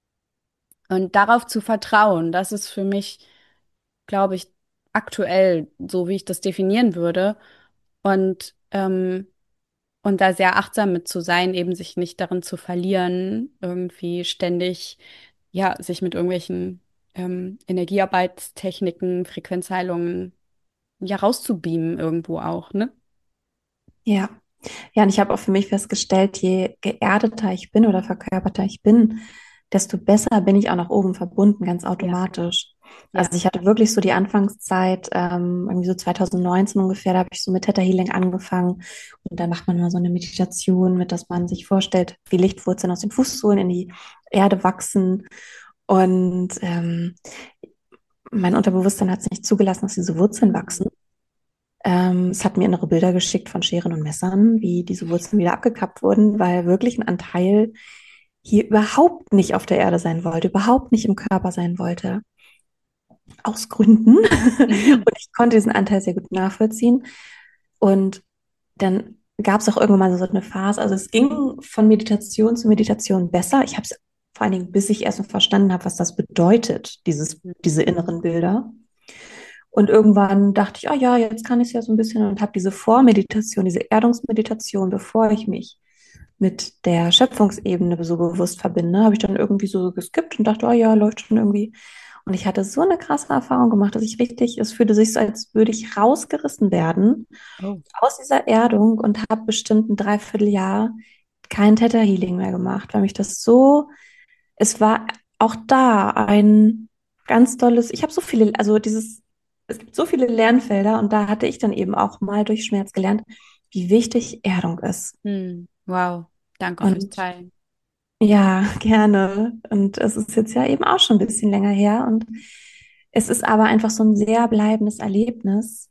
Und darauf zu vertrauen, das ist für mich, glaube ich, aktuell so, wie ich das definieren würde. Und, ähm, und da sehr achtsam mit zu sein, eben sich nicht darin zu verlieren, irgendwie ständig, ja, sich mit irgendwelchen ähm, Energiearbeitstechniken, Frequenzheilungen ja rauszubeamen irgendwo auch, ne? Ja. Ja, und ich habe auch für mich festgestellt, je geerdeter ich bin oder verkörperter ich bin, desto besser bin ich auch nach oben verbunden, ganz Ja, automatisch. Also ja. ich hatte wirklich so die Anfangszeit, ähm, irgendwie so zwanzig neunzehn ungefähr, da habe ich so mit Theta Healing angefangen. Und dann macht man mal so eine Meditation mit, dass man sich vorstellt, wie Lichtwurzeln aus den Fußsohlen in die Erde wachsen. Und ähm, mein Unterbewusstsein hat es nicht zugelassen, dass diese Wurzeln wachsen. Ähm, es hat mir innere Bilder geschickt von Scheren und Messern, wie diese Wurzeln wieder abgekappt wurden, weil wirklich ein Anteil hier überhaupt nicht auf der Erde sein wollte, überhaupt nicht im Körper sein wollte, aus Gründen. Mhm. Und ich konnte diesen Anteil sehr gut nachvollziehen. Und dann gab es auch irgendwann mal so eine Phase, also es ging von Meditation zu Meditation besser. Ich habe es vor allen Dingen, bis ich erst mal verstanden habe, was das bedeutet, dieses, diese inneren Bilder. Und irgendwann dachte ich, ah ja, jetzt kann ich es ja so ein bisschen und habe diese Vormeditation, diese Erdungsmeditation, bevor ich mich mit der Schöpfungsebene so bewusst verbinde, habe ich dann irgendwie so geskippt und dachte, oh ja, läuft schon irgendwie. Und ich hatte so eine krasse Erfahrung gemacht, dass ich richtig, es fühlte sich so, als würde ich rausgerissen werden Oh. aus dieser Erdung und habe bestimmt ein Dreivierteljahr kein Theta Healing mehr gemacht, weil mich das so, es war auch da ein ganz tolles, ich habe so viele, also dieses es gibt so viele Lernfelder und da hatte ich dann eben auch mal durch Schmerz gelernt, wie wichtig Erdung ist. Hm. Wow. Danke fürs Und Teilen. ja, gerne. Und es ist jetzt ja eben auch schon ein bisschen länger her. Und es ist aber einfach so ein sehr bleibendes Erlebnis,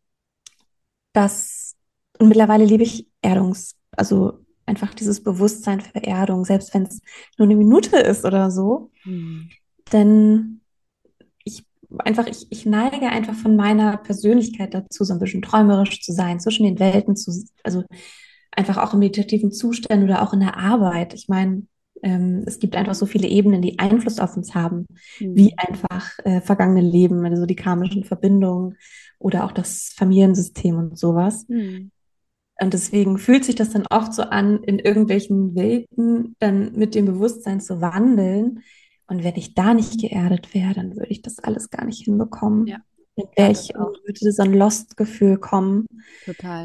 dass und mittlerweile liebe ich Erdungs, also einfach dieses Bewusstsein für Erdung, selbst wenn es nur eine Minute ist oder so. Hm. Denn ich einfach, ich, ich neige einfach von meiner Persönlichkeit dazu, so ein bisschen träumerisch zu sein, zwischen den Welten zu, also einfach auch im meditativen Zustand oder auch in der Arbeit. Ich meine, ähm, es gibt einfach so viele Ebenen, die Einfluss auf uns haben, wie Hm. einfach äh, vergangene Leben, also die karmischen Verbindungen oder auch das Familiensystem und sowas. Hm. Und deswegen fühlt sich das dann oft so an, in irgendwelchen Welten dann mit dem Bewusstsein zu wandeln. Und wenn ich da nicht geerdet wäre, dann würde ich das alles gar nicht Ja, hinbekommen. Dann wäre glaube ich ich, auch. würde so ein Lost-Gefühl kommen. Total.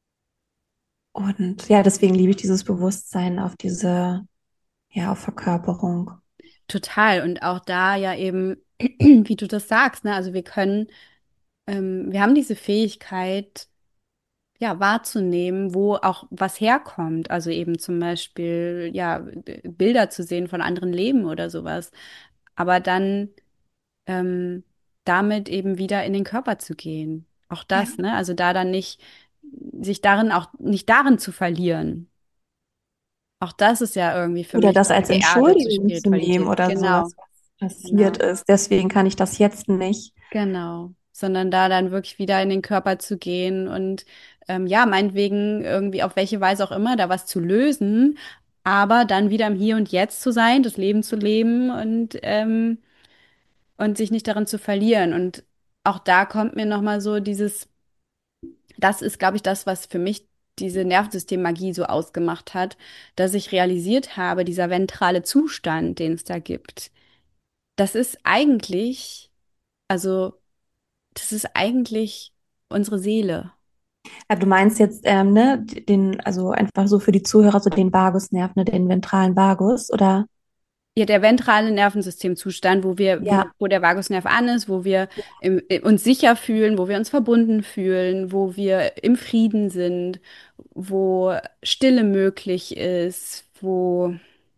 Und ja, deswegen liebe ich dieses Bewusstsein auf diese, ja, auf Verkörperung. Total. Und auch da ja eben, wie du das sagst, ne? Also wir können, ähm, wir haben diese Fähigkeit, ja, wahrzunehmen, wo auch was herkommt. Also eben zum Beispiel, ja, Bilder zu sehen von anderen Leben oder sowas. Aber dann ähm, damit eben wieder in den Körper zu gehen. Auch Ja. das, ne? Also da dann nicht, sich darin auch nicht darin zu verlieren. Auch das ist ja irgendwie für Oder mich das so eine als geerdete Entschuldigung zu nehmen Spiritualität. oder Genau, sowas, was passiert genau. ist. Deswegen kann ich das jetzt nicht. Genau, sondern da dann wirklich wieder in den Körper zu gehen und ähm, ja, meinetwegen irgendwie auf welche Weise auch immer da was zu lösen, aber dann wieder im Hier und Jetzt zu sein, das Leben zu leben und ähm, und sich nicht darin zu verlieren. Und auch da kommt mir noch mal so dieses, das ist, glaube ich, das, was für mich diese Nervensystemmagie so ausgemacht hat, dass ich realisiert habe, dieser ventrale Zustand, den es da gibt, das ist eigentlich, also das ist eigentlich unsere Seele. Ja, du meinst jetzt, ähm, ne, den, also einfach so für die Zuhörer, so den Vagusnerv, ne, den ventralen Vagus, oder? Ja, der ventrale Nervensystemzustand, wo wir, wo, Ja, wo der Vagusnerv an ist, wo wir im, im, uns sicher fühlen, wo wir uns verbunden fühlen, wo wir im Frieden sind, wo Stille möglich ist, wo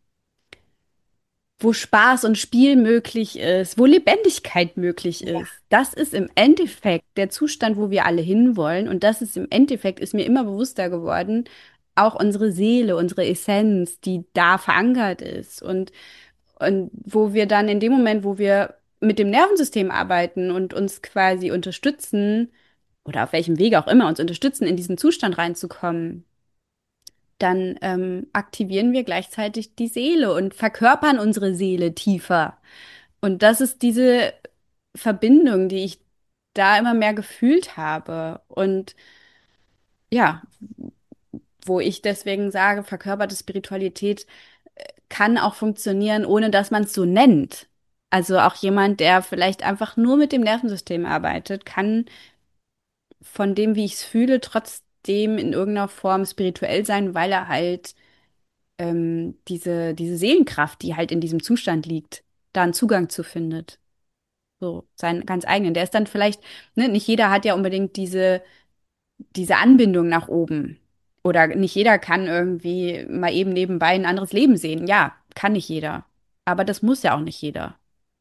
wo Spaß und Spiel möglich ist, wo Lebendigkeit möglich ja, ist. Das ist im Endeffekt der Zustand, wo wir alle hinwollen. Und das ist im Endeffekt, ist mir immer bewusster geworden, auch unsere Seele, unsere Essenz, die da verankert ist. Und, und wo wir dann in dem Moment, wo wir mit dem Nervensystem arbeiten und uns quasi unterstützen, oder auf welchem Wege auch immer uns unterstützen, in diesen Zustand reinzukommen, dann ähm, aktivieren wir gleichzeitig die Seele und verkörpern unsere Seele tiefer. Und das ist diese Verbindung, die ich da immer mehr gefühlt habe. Und ja, wo ich deswegen sage, verkörperte Spiritualität kann auch funktionieren, ohne dass man es so nennt. Also auch jemand, der vielleicht einfach nur mit dem Nervensystem arbeitet, kann von dem, wie ich es fühle, trotzdem in irgendeiner Form spirituell sein, weil er halt ähm, diese, diese Seelenkraft, die halt in diesem Zustand liegt, da einen Zugang zu findet. So, seinen ganz eigenen. Der ist dann vielleicht, ne, nicht jeder hat ja unbedingt diese, diese Anbindung nach oben. Oder nicht jeder kann irgendwie mal eben nebenbei ein anderes Leben sehen. Ja, kann nicht jeder. Aber das muss ja auch nicht jeder.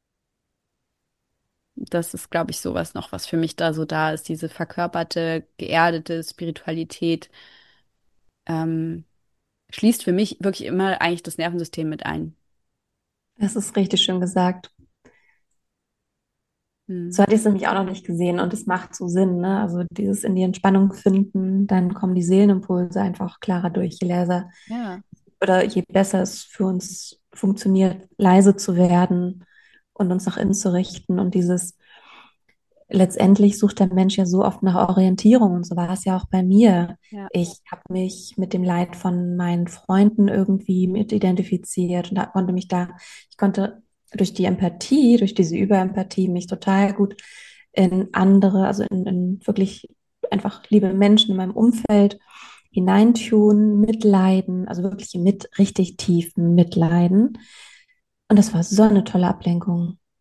Das ist, glaube ich, sowas noch, was für mich da so da ist, diese verkörperte, geerdete Spiritualität, ähm, schließt für mich wirklich immer eigentlich das Nervensystem mit ein. das ist richtig schön gesagt. So Hm. hatte ich es nämlich auch noch nicht gesehen und es macht so Sinn, ne? Also dieses in die Entspannung finden, dann kommen die Seelenimpulse einfach klarer durch, je leiser Ja. oder je besser es für uns funktioniert, leise zu werden und uns nach innen zu richten und dieses letztendlich sucht der Mensch ja so oft nach Orientierung und so war es ja auch bei mir. Ja. Ich habe mich mit dem Leid von meinen Freunden irgendwie mit identifiziert und da konnte mich da, ich konnte durch die Empathie, durch diese Überempathie mich total gut in andere, also in, in wirklich einfach liebe Menschen in meinem Umfeld hineintun, mitleiden, also wirklich mit richtig tiefen Mitleiden. Und das war so eine tolle Ablenkung.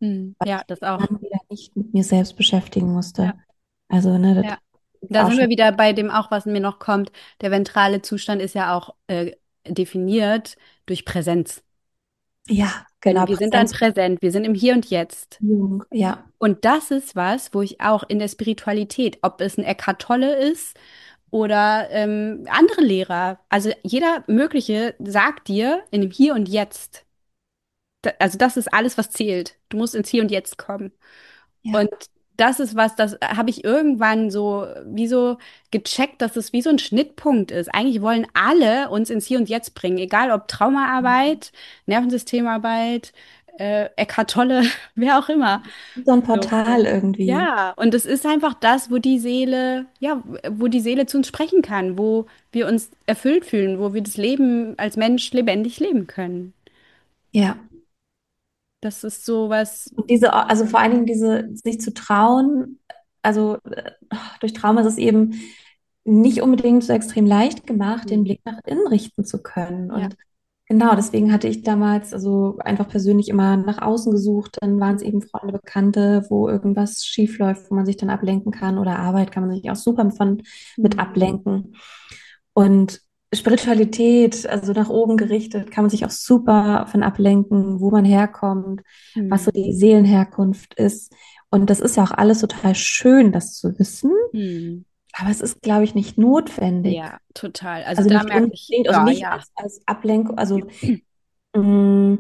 Hm. Ja, das auch. Dann wieder nicht mit mir selbst beschäftigen Ja. musste. Also, ne, das Ja. ist Da auch sind schon. wir wieder bei dem auch, was mir noch kommt. Der ventrale Zustand ist ja auch äh, definiert durch Präsenz. Ja, Wenn genau, wir sind dann Präsenz und präsent, wir sind im Hier und Jetzt. Beziehung. Ja, Und das ist was, wo ich auch in der Spiritualität, ob es ein Eckhart Tolle ist oder ähm, andere Lehrer, also jeder mögliche sagt dir in dem Hier und Jetzt, da, also das ist alles, was zählt. Du musst ins Hier und Jetzt kommen. ja, Und das ist was, das habe ich irgendwann so wie so gecheckt, dass es wie so ein Schnittpunkt ist. Eigentlich wollen alle uns ins Hier und Jetzt bringen, egal ob Traumaarbeit, Nervensystemarbeit, äh, Eckhart Tolle, wer auch immer. so ein So. Portal irgendwie. Ja, und es ist einfach das, wo die Seele, ja, wo die Seele zu uns sprechen kann, wo wir uns erfüllt fühlen, wo wir das Leben als Mensch lebendig leben können. Ja. Das ist so was, Und diese, also vor allen Dingen diese, sich zu trauen, also äh, durch Trauma ist es eben nicht unbedingt so extrem leicht gemacht, den Blick nach innen richten zu können. ja. Und genau, deswegen hatte ich damals also einfach persönlich immer nach außen gesucht. Dann waren es eben Freunde, Bekannte, wo irgendwas schief läuft, wo man sich dann ablenken kann. Oder Arbeit kann man sich auch super von mit Mhm. ablenken. Und Spiritualität, also nach oben gerichtet, kann man sich auch super von ablenken, wo man herkommt, was so Mhm. die Seelenherkunft ist. Und das ist ja auch alles total schön, das zu wissen. Mhm. Aber es ist, glaube ich, nicht notwendig. Ja, total. Also Also da nicht merke ich, unbedingt, also ja, nicht ja. als, als Ablenkung. Also mh,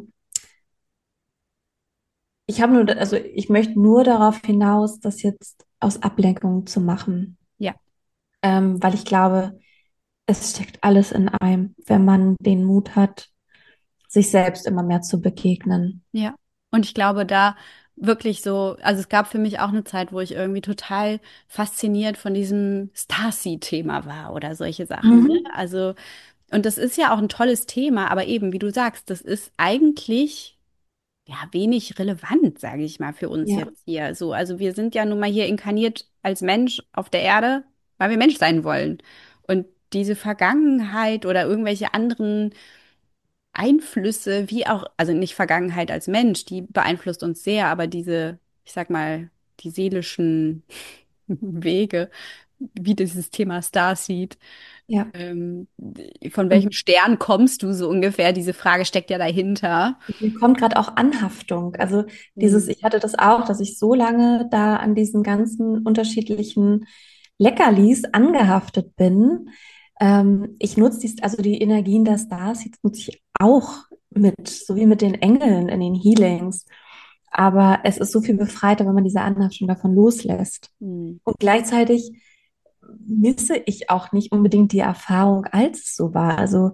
ich habe nur, also ich möchte nur darauf hinaus, das jetzt aus Ablenkung zu machen. Ja, Ähm, weil ich glaube, es steckt alles in einem, wenn man den Mut hat, sich selbst immer mehr zu begegnen. ja. Und ich glaube, da wirklich so, also es gab für mich auch eine Zeit, wo ich irgendwie total fasziniert von diesem Starseed-Thema war oder solche Sachen, ne? Mhm. Also, und das ist ja auch ein tolles Thema, aber eben, wie du sagst, das ist eigentlich ja wenig relevant, sage ich mal, für uns Ja, jetzt hier. So, also wir sind ja nun mal hier inkarniert als Mensch auf der Erde, weil wir Mensch sein wollen. Und diese Vergangenheit oder irgendwelche anderen Einflüsse, wie auch, also nicht Vergangenheit als Mensch, die beeinflusst uns sehr, aber diese, ich sag mal, die seelischen Wege, wie dieses Thema Starseed, ja. ähm, von welchem Und Stern kommst du so ungefähr? Diese Frage steckt ja dahinter. mir kommt gerade auch Anhaftung. Also dieses, Hm. ich hatte das auch, dass ich so lange da an diesen ganzen unterschiedlichen Leckerlis angehaftet bin. Ähm, ich nutze dies, also die Energien der Stars, jetzt nutze ich auch mit, so wie mit den Engeln in den Healings. Aber es ist so viel befreiter, wenn man diese Anhaftung davon loslässt. Hm. Und gleichzeitig misse ich auch nicht unbedingt die Erfahrung, als es so war. Also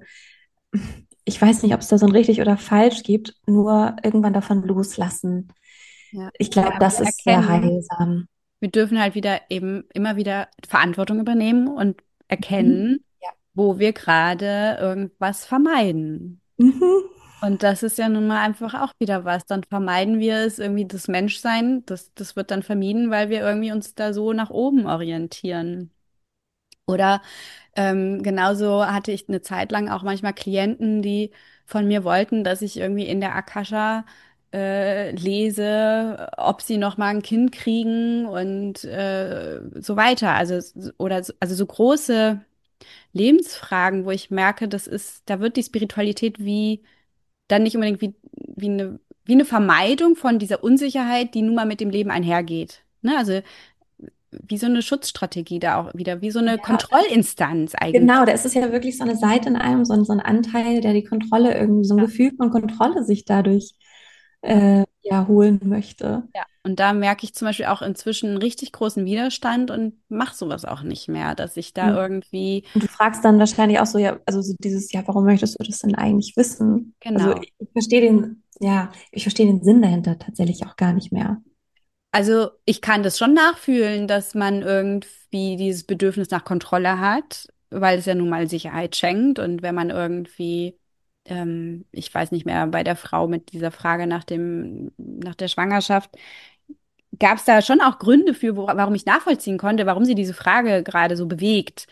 ich weiß nicht, ob es da so ein richtig oder falsch gibt, nur irgendwann davon loslassen. Ja. Ich glaube, Ja, das wir ist sehr erkennen, heilsam. wir dürfen halt wieder eben immer wieder Verantwortung übernehmen und Mhm. erkennen, Ja. wo wir gerade irgendwas vermeiden. Mhm. Und das ist ja nun mal einfach auch wieder was. Dann vermeiden wir es irgendwie das Menschsein. Das, das wird dann vermieden, weil wir irgendwie uns da so nach oben orientieren. Oder ähm, genauso hatte ich eine Zeit lang auch manchmal Klienten, die von mir wollten, dass ich irgendwie in der Akasha äh, lese, ob sie noch mal ein Kind kriegen und äh, so weiter. Also s- oder so- also so große Lebensfragen, wo ich merke, das ist, da wird die Spiritualität wie dann nicht unbedingt wie, wie eine, wie eine Vermeidung von dieser Unsicherheit, die nun mal mit dem Leben einhergeht. Ne? Also wie so eine Schutzstrategie da auch wieder, wie so eine Ja, Kontrollinstanz eigentlich. genau, da ist es ja wirklich so eine Seite in einem, so ein, so ein Anteil, der die Kontrolle irgendwie, so ein Ja, Gefühl von Kontrolle sich dadurch ja, äh, ja, holen möchte. ja. Und da merke ich zum Beispiel auch inzwischen einen richtig großen Widerstand und mache sowas auch nicht mehr, dass ich da Und, irgendwie, und du fragst dann wahrscheinlich auch so, ja, also so dieses, ja, warum möchtest du das denn eigentlich wissen? Also genau. ich, ich verstehe den, ja, ich verstehe den Sinn dahinter tatsächlich auch gar nicht mehr. Also ich kann das schon nachfühlen, dass man irgendwie dieses Bedürfnis nach Kontrolle hat, weil es ja nun mal Sicherheit schenkt. Und wenn man irgendwie, ähm, ich weiß nicht mehr, bei der Frau mit dieser Frage nach dem, nach der Schwangerschaft, gab es da schon auch Gründe für, wo, warum ich nachvollziehen konnte, warum sie diese Frage gerade so bewegt.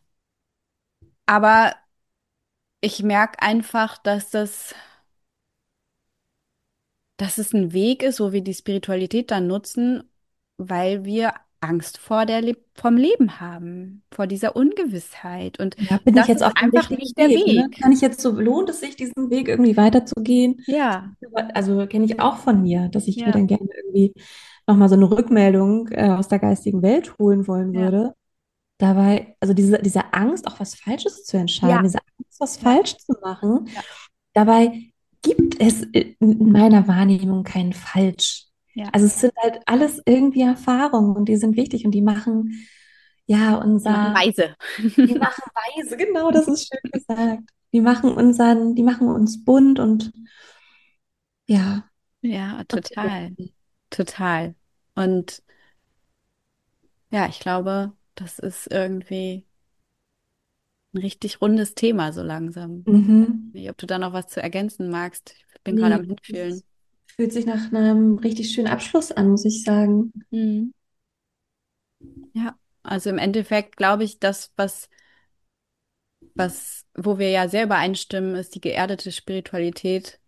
Aber ich merke einfach, dass das dass es ein Weg ist, wo wir die Spiritualität dann nutzen, weil wir Angst vor der Le vom Leben haben, vor dieser Ungewissheit. Und Ja, bin ich das jetzt ist auf dem einfach richtigen nicht der Weg, ne? Weg. Kann ich jetzt so, lohnt es sich, diesen Weg irgendwie weiterzugehen? Ja, Also kenne ich auch von mir, dass ich mir ja, dann gerne irgendwie nochmal so eine Rückmeldung äh, aus der geistigen Welt holen wollen ja, würde. Dabei, also diese, diese Angst, auch was Falsches zu entscheiden, ja, diese Angst, was ja, falsch zu machen, ja, dabei gibt es in meiner Wahrnehmung kein Falsch. ja. Also es sind halt alles irgendwie Erfahrungen und die sind wichtig und die machen, ja, Die machen unser, weise. die machen weise, genau, das ist schön gesagt. Die machen unseren, die machen uns bunt und ja, Ja, und total, lebendig. total. Und ja, ich glaube, das ist irgendwie ein richtig rundes Thema so langsam. Mhm. Nicht, ob du da noch was zu ergänzen magst. Ich bin gerade am Nee, Hinfühlen. es fühlt sich nach einem richtig schönen Abschluss an, muss ich sagen. Mhm. Ja, also im Endeffekt glaube ich, das, was, was, wo wir ja sehr übereinstimmen, ist die geerdete Spiritualität.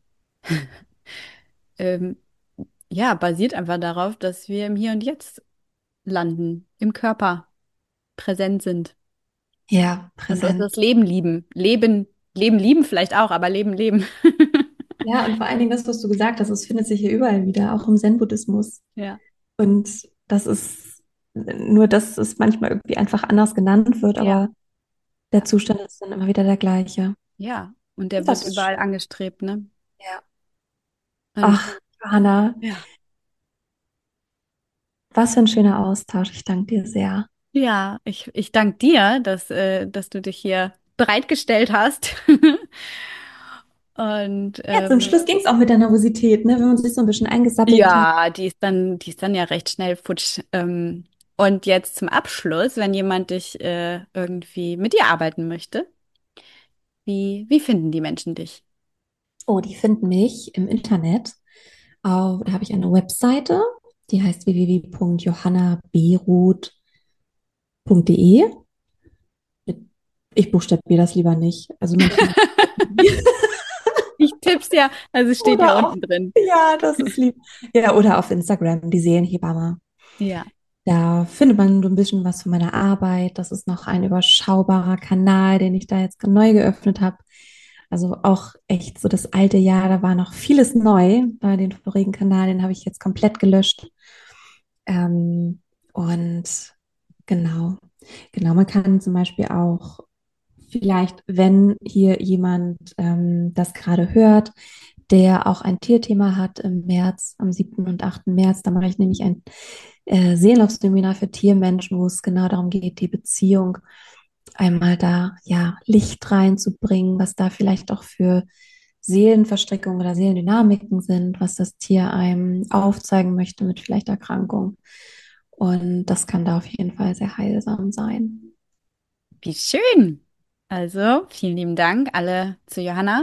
Ähm, ja, basiert einfach darauf, dass wir im Hier und Jetzt landen, im Körper präsent sind Ja, und dass wir präsent. das Leben lieben. Leben, Leben lieben vielleicht auch, aber Leben leben. Ja, und vor allen Dingen das, was du gesagt hast, es findet sich hier überall wieder, auch im Zen-Buddhismus. Ja, Und das ist nur, dass es manchmal irgendwie einfach anders genannt wird, ja, aber der ja. Zustand ist dann immer wieder der gleiche. Ja, und der wird Das ist überall schön. angestrebt, ne? Ja. Und Ach, Johanna, ja, was für ein schöner Austausch. Ich danke dir sehr. ja, ich, ich danke dir, dass, äh, dass du dich hier bereitgestellt hast. Und Ja, zum ähm, Schluss ging es auch mit der Nervosität, ne? Wenn man sich so ein bisschen eingesattelt hat. ja, die ist dann, die ist dann ja recht schnell futsch. Ähm, und jetzt zum Abschluss, wenn jemand dich äh, irgendwie mit dir arbeiten möchte, wie, wie finden die Menschen dich? Oh, die finden mich im Internet. Auf, da habe ich eine Webseite, die heißt w w w punkt johanna beruth punkt de. Ich buchstabiere das lieber nicht. Also Menschen. Ich tipp's ja, also es steht ja Oder auf, unten drin. ja, das ist lieb. Ja, oder auf Instagram, die Seelenhebamme. Ja, Da findet man so ein bisschen was von meiner Arbeit. Das ist noch ein überschaubarer Kanal, den ich da jetzt neu geöffnet habe. Also auch echt so das alte Jahr, da war noch vieles neu. Bei den vorigen Kanal, den habe ich jetzt komplett gelöscht. Ähm, und genau, genau, man kann zum Beispiel auch vielleicht, wenn hier jemand ähm, das gerade hört, der auch ein Tierthema hat im März, am siebten und achten März, da mache ich nämlich ein äh, Seelenlaufseminar für Tiermenschen, wo es genau darum geht, die Beziehung einmal da ja Licht reinzubringen, was da vielleicht auch für Seelenverstrickungen oder Seelendynamiken sind, was das Tier einem aufzeigen möchte mit vielleicht Erkrankung. Und das kann da auf jeden Fall sehr heilsam sein. wie schön. Also, vielen lieben Dank alle zu Johanna.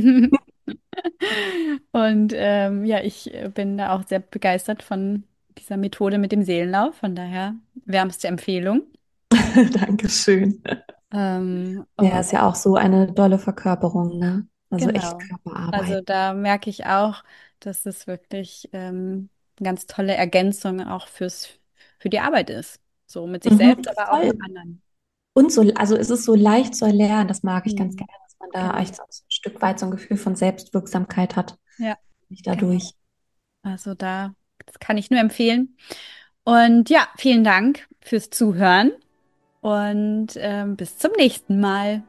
Und ähm, ja, ich äh, bin da auch sehr begeistert von dieser Methode mit dem Seelenlauf. Von daher wärmste Empfehlung. Dankeschön. Ähm, Ja, und ist ja auch so eine dolle Verkörperung, ne? Also echt genau. Also Körperarbeit. da merke ich auch, dass es wirklich ähm, eine ganz tolle Ergänzung auch fürs, für die Arbeit ist. So mit sich Mhm, selbst, aber auch voll. mit anderen. Und so, also es ist so leicht zu erlernen, das mag ich ganz Mhm. gerne, dass man da Genau. echt so ein Stück weit so ein Gefühl von Selbstwirksamkeit hat, Ja, nicht genau. dadurch. Also da, das kann ich nur empfehlen. Und ja, vielen Dank fürs Zuhören und ähm, bis zum nächsten Mal.